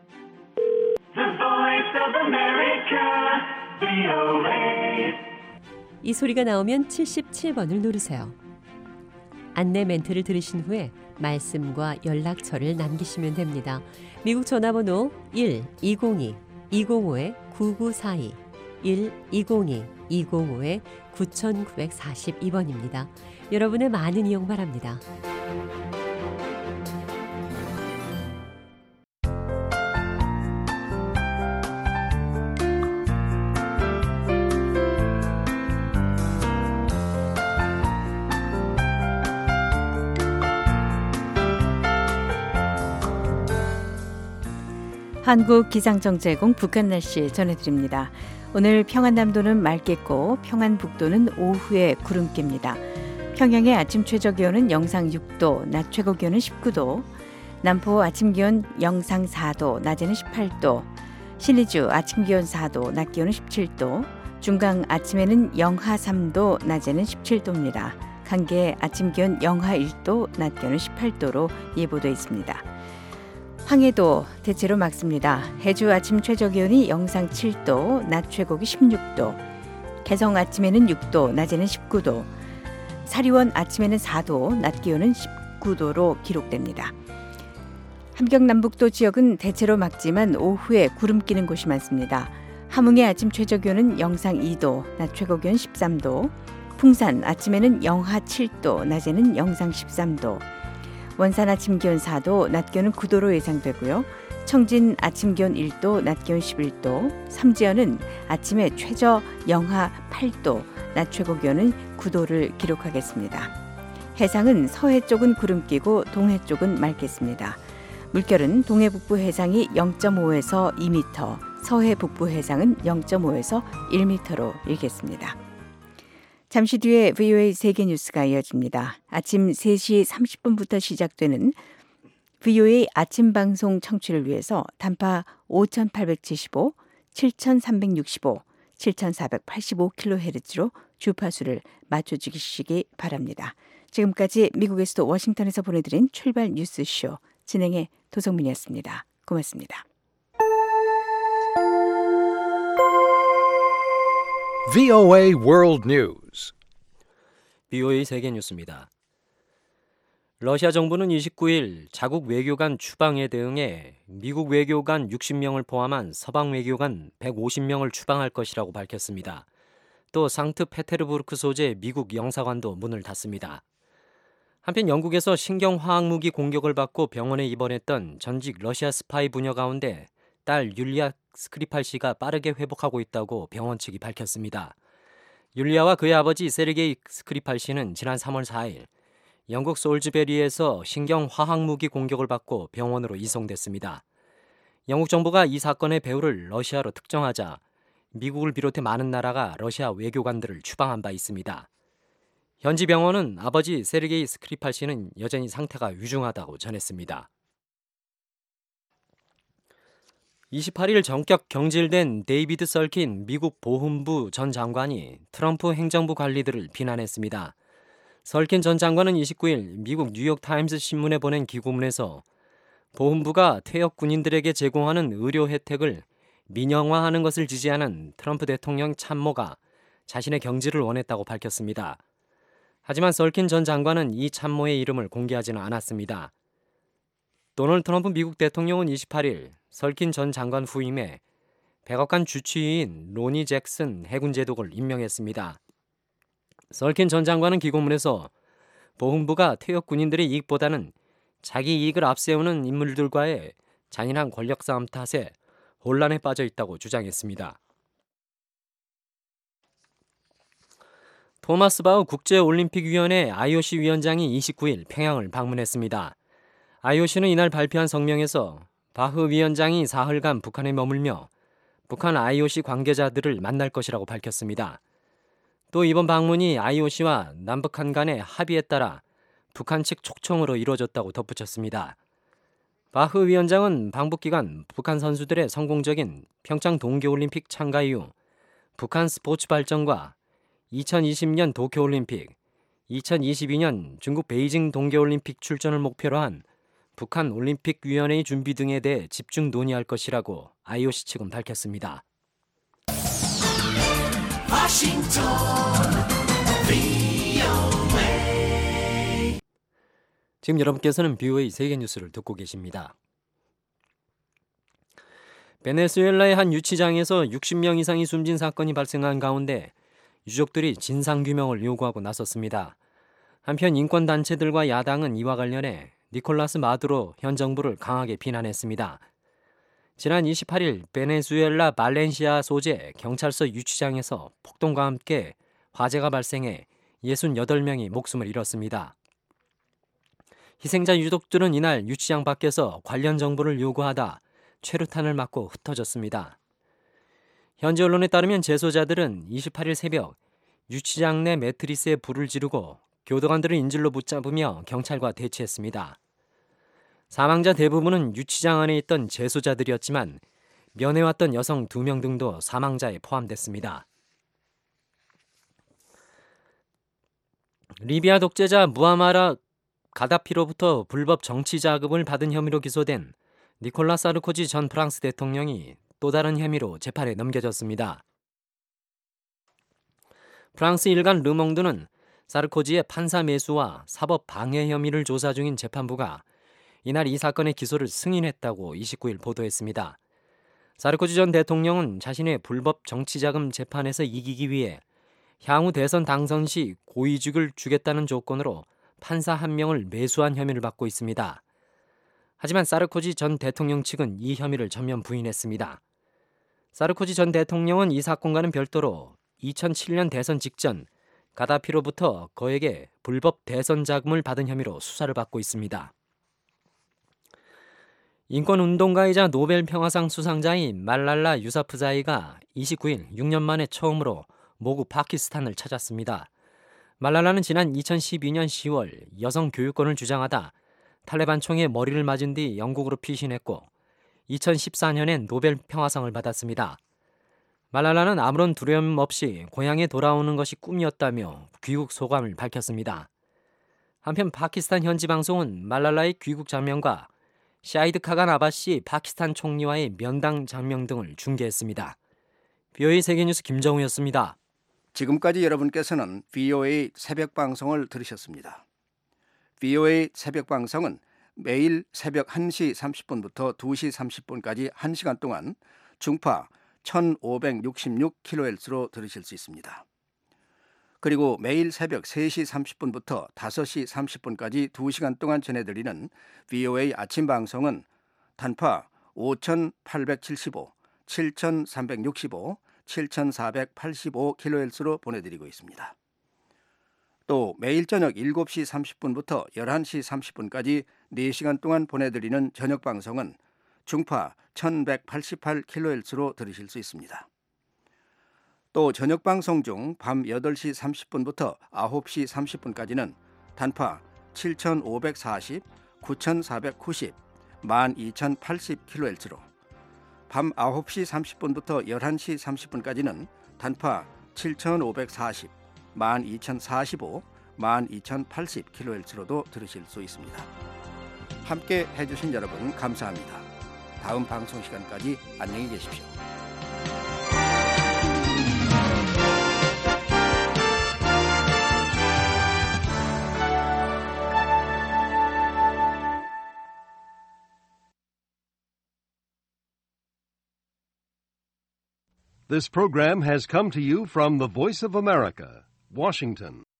[SPEAKER 2] 이 소리가 나오면 77번을 누르세요. 안내 멘트를 들으신 후에 말씀과 연락처를 남기시면 됩니다. 미국 전화번호 1-202-205-9942 1-202-205-9942번입니다. 여러분의 많은 이용 바랍니다.
[SPEAKER 5] 한국기상청제공 북한 날씨 전해드립니다. 오늘 평안남도는 맑겠고 평안북도는 오후에 구름기입니다. 평양의 아침 최저기온은 영상 6도, 낮 최고기온은 19도, 남포 아침기온 영상 4도, 낮에는 18도, 신의주 아침기온 4도, 낮 기온은 17도, 중강 아침에는 영하 3도, 낮에는 17도입니다. 강계 아침기온 영하 1도, 낮 기온은 18도로 예보돼 있습니다. 황해도 대체로 맑습니다. 해주 아침 최저기온이 영상 7도, 낮 최고기 16도, 개성 아침에는 6도, 낮에는 19도, 사리원 아침에는 4도, 낮 기온은 19도로 기록됩니다. 함경 남북도 지역은 대체로 맑지만 오후에 구름 끼는 곳이 많습니다. 함흥의 아침 최저기온은 영상 2도, 낮 최고기온 13도, 풍산 아침에는 영하 7도, 낮에는 영상 13도, 원산 아침 기온 4도, 낮 기온은 9도로 예상되고요. 청진 아침 기온 1도, 낮 기온 11도, 삼지연은 아침에 최저 영하 8도, 낮 최고 기온은 9도를 기록하겠습니다. 해상은 서해 쪽은 구름 끼고 동해 쪽은 맑겠습니다. 물결은 동해 북부 해상이 0.5에서 2m, 서해 북부 해상은 0.5에서 1m로 일겠습니다. 잠시 뒤에 VOA 세계뉴스가 이어집니다. 아침 3시 30분부터 시작되는 VOA 아침 방송 청취를 위해서 단파 5875, 7365, 7485kHz로 주파수를 맞춰주시기 바랍니다. 지금까지 미국에서도 워싱턴에서 보내드린 출발 뉴스쇼 진행의 도성민이었습니다. 고맙습니다.
[SPEAKER 3] VOA World News.
[SPEAKER 4] VOA 세계 뉴스입니다. 러시아 정부는 29일 자국 외교관 추방에 대응해 미국 외교관 60명을 포함한 서방 외교관 150명을 추방할 것이라고 밝혔습니다. 또 상트페테르부르크 소재 미국 영사관도 문을 닫습니다. 한편 영국에서 신경화학무기 공격을 받고 병원에 입원했던 전직 러시아 스파이 부녀 가운데 딸 율리아 스크리팔 씨가 빠르게 회복하고 있다고 병원 측이 밝혔습니다. 율리아와 그의 아버지 세르게이 스크리팔 씨는 지난 3월 4일 영국 솔즈베리에서 신경화학무기 공격을 받고 병원으로 이송됐습니다. 영국 정부가 이 사건의 배후를 러시아로 특정하자 미국을 비롯해 많은 나라가 러시아 외교관들을 추방한 바 있습니다. 현지 병원은 아버지 세르게이 스크리팔 씨는 여전히 상태가 위중하다고 전했습니다. 28일 전격 경질된 데이비드 설킨 미국 보훈부 전 장관이 트럼프 행정부 관리들을 비난했습니다. 설킨 전 장관은 29일 미국 뉴욕타임스 신문에 보낸 기고문에서 보훈부가 퇴역 군인들에게 제공하는 의료 혜택을 민영화하는 것을 지지하는 트럼프 대통령 참모가 자신의 경질을 원했다고 밝혔습니다. 하지만 설킨 전 장관은 이 참모의 이름을 공개하지는 않았습니다. 도널드 트럼프 미국 대통령은 28일 설킨 전 장관 후임에 백악관 주치의인 로니 잭슨 해군 제독을 임명했습니다. 설킨 전 장관은 기고문에서 보훈부가 퇴역 군인들의 이익보다는 자기 이익을 앞세우는 인물들과의 잔인한 권력 싸움 탓에 혼란에 빠져 있다고 주장했습니다. 토마스 바흐 국제올림픽위원회 IOC 위원장이 29일 평양을 방문했습니다. IOC는 이날 발표한 성명에서 바흐 위원장이 사흘간 북한에 머물며 북한 IOC 관계자들을 만날 것이라고 밝혔습니다. 또 이번 방문이 IOC와 남북한 간의 합의에 따라 북한 측 촉청으로 이루어졌다고 덧붙였습니다. 바흐 위원장은 방북 기간 북한 선수들의 성공적인 평창 동계올림픽 참가 이후 북한 스포츠 발전과 2020년 도쿄올림픽, 2022년 중국 베이징 동계올림픽 출전을 목표로 한 북한 올림픽위원회의 준비 등에 대해 집중 논의할 것이라고 IOC 측은 밝혔습니다. 지금 여러분께서는 BOA 세계뉴스를 듣고 계십니다. 베네수엘라의 한 유치장에서 60명 이상이 숨진 사건이 발생한 가운데 유족들이 진상규명을 요구하고 나섰습니다. 한편 인권단체들과 야당은 이와 관련해 니콜라스 마두로 현 정부를 강하게 비난했습니다. 지난 28일 베네수엘라 발렌시아 소재 경찰서 유치장에서 폭동과 함께 화재가 발생해 68명이 목숨을 잃었습니다. 희생자 유족들은 이날 유치장 밖에서 관련 정보를 요구하다 최루탄을 맞고 흩어졌습니다. 현지 언론에 따르면 재소자들은 28일 새벽 유치장 내 매트리스에 불을 지르고 교도관들을 인질로 붙잡으며 경찰과 대치했습니다. 사망자 대부분은 유치장 안에 있던 재소자들이었지만 면회왔던 여성 2명 등도 사망자에 포함됐습니다. 리비아 독재자 무아마르 가다피로부터 불법 정치 자금을 받은 혐의로 기소된 니콜라 사르코지 전 프랑스 대통령이 또 다른 혐의로 재판에 넘겨졌습니다. 프랑스 일간 르몽드는 사르코지의 판사 매수와 사법 방해 혐의를 조사 중인 재판부가 이날 이 사건의 기소를 승인했다고 29일 보도했습니다. 사르코지 전 대통령은 자신의 불법 정치자금 재판에서 이기기 위해 향후 대선 당선 시 고위직을 주겠다는 조건으로 판사 1명을 매수한 혐의를 받고 있습니다. 하지만 사르코지 전 대통령 측은 이 혐의를 전면 부인했습니다. 사르코지 전 대통령은 이 사건과는 별도로 2007년 대선 직전 가다피로부터 그에게 불법 대선 자금을 받은 혐의로 수사를 받고 있습니다. 인권운동가이자 노벨 평화상 수상자인 말랄라 유사프자이가 29일 6년 만에 처음으로 모국 파키스탄을 찾았습니다. 말랄라는 지난 2012년 10월 여성 교육권을 주장하다 탈레반 총에 머리를 맞은 뒤 영국으로 피신했고 2014년엔 노벨 평화상을 받았습니다. 말랄라는 아무런 두려움 없이 고향에 돌아오는 것이 꿈이었다며 귀국 소감을 밝혔습니다. 한편 파키스탄 현지 방송은 말랄라의 귀국 장면과 샤이드 카간 아바시 파키스탄 총리와의 면담 장면 등을 중계했습니다. BOA 세계뉴스 김정우였습니다.
[SPEAKER 1] 지금까지 여러분께서는 BOA 새벽 방송을 들으셨습니다. BOA 새벽 방송은 매일 새벽 1시 30분부터 2시 30분까지 1시간 동안 중파 1566kHz로 들으실 수 있습니다. 그리고 매일 새벽 3시 30분부터 5시 30분까지 2시간 동안 전해드리는 BOA 아침 방송은 단파 5875, 7365, 7485kHz로 보내드리고 있습니다. 또 매일 저녁 7시 30분부터 11시 30분까지 4시간 동안 보내드리는 저녁 방송은 중파 1188kHz로 들으실 수 있습니다. 또 저녁 방송 중 밤 8시 30분부터 9시 30분까지는 단파 7540, 9490, 12080kHz로 밤 9시 30분부터 11시 30분까지는 단파 7540, 12045, 12080kHz로도 들으실 수 있습니다. 함께 해주신 여러분 감사합니다. 다음 방송 시간까지 안녕히 계십시오.
[SPEAKER 6] This program has come to you from the Voice of America, Washington.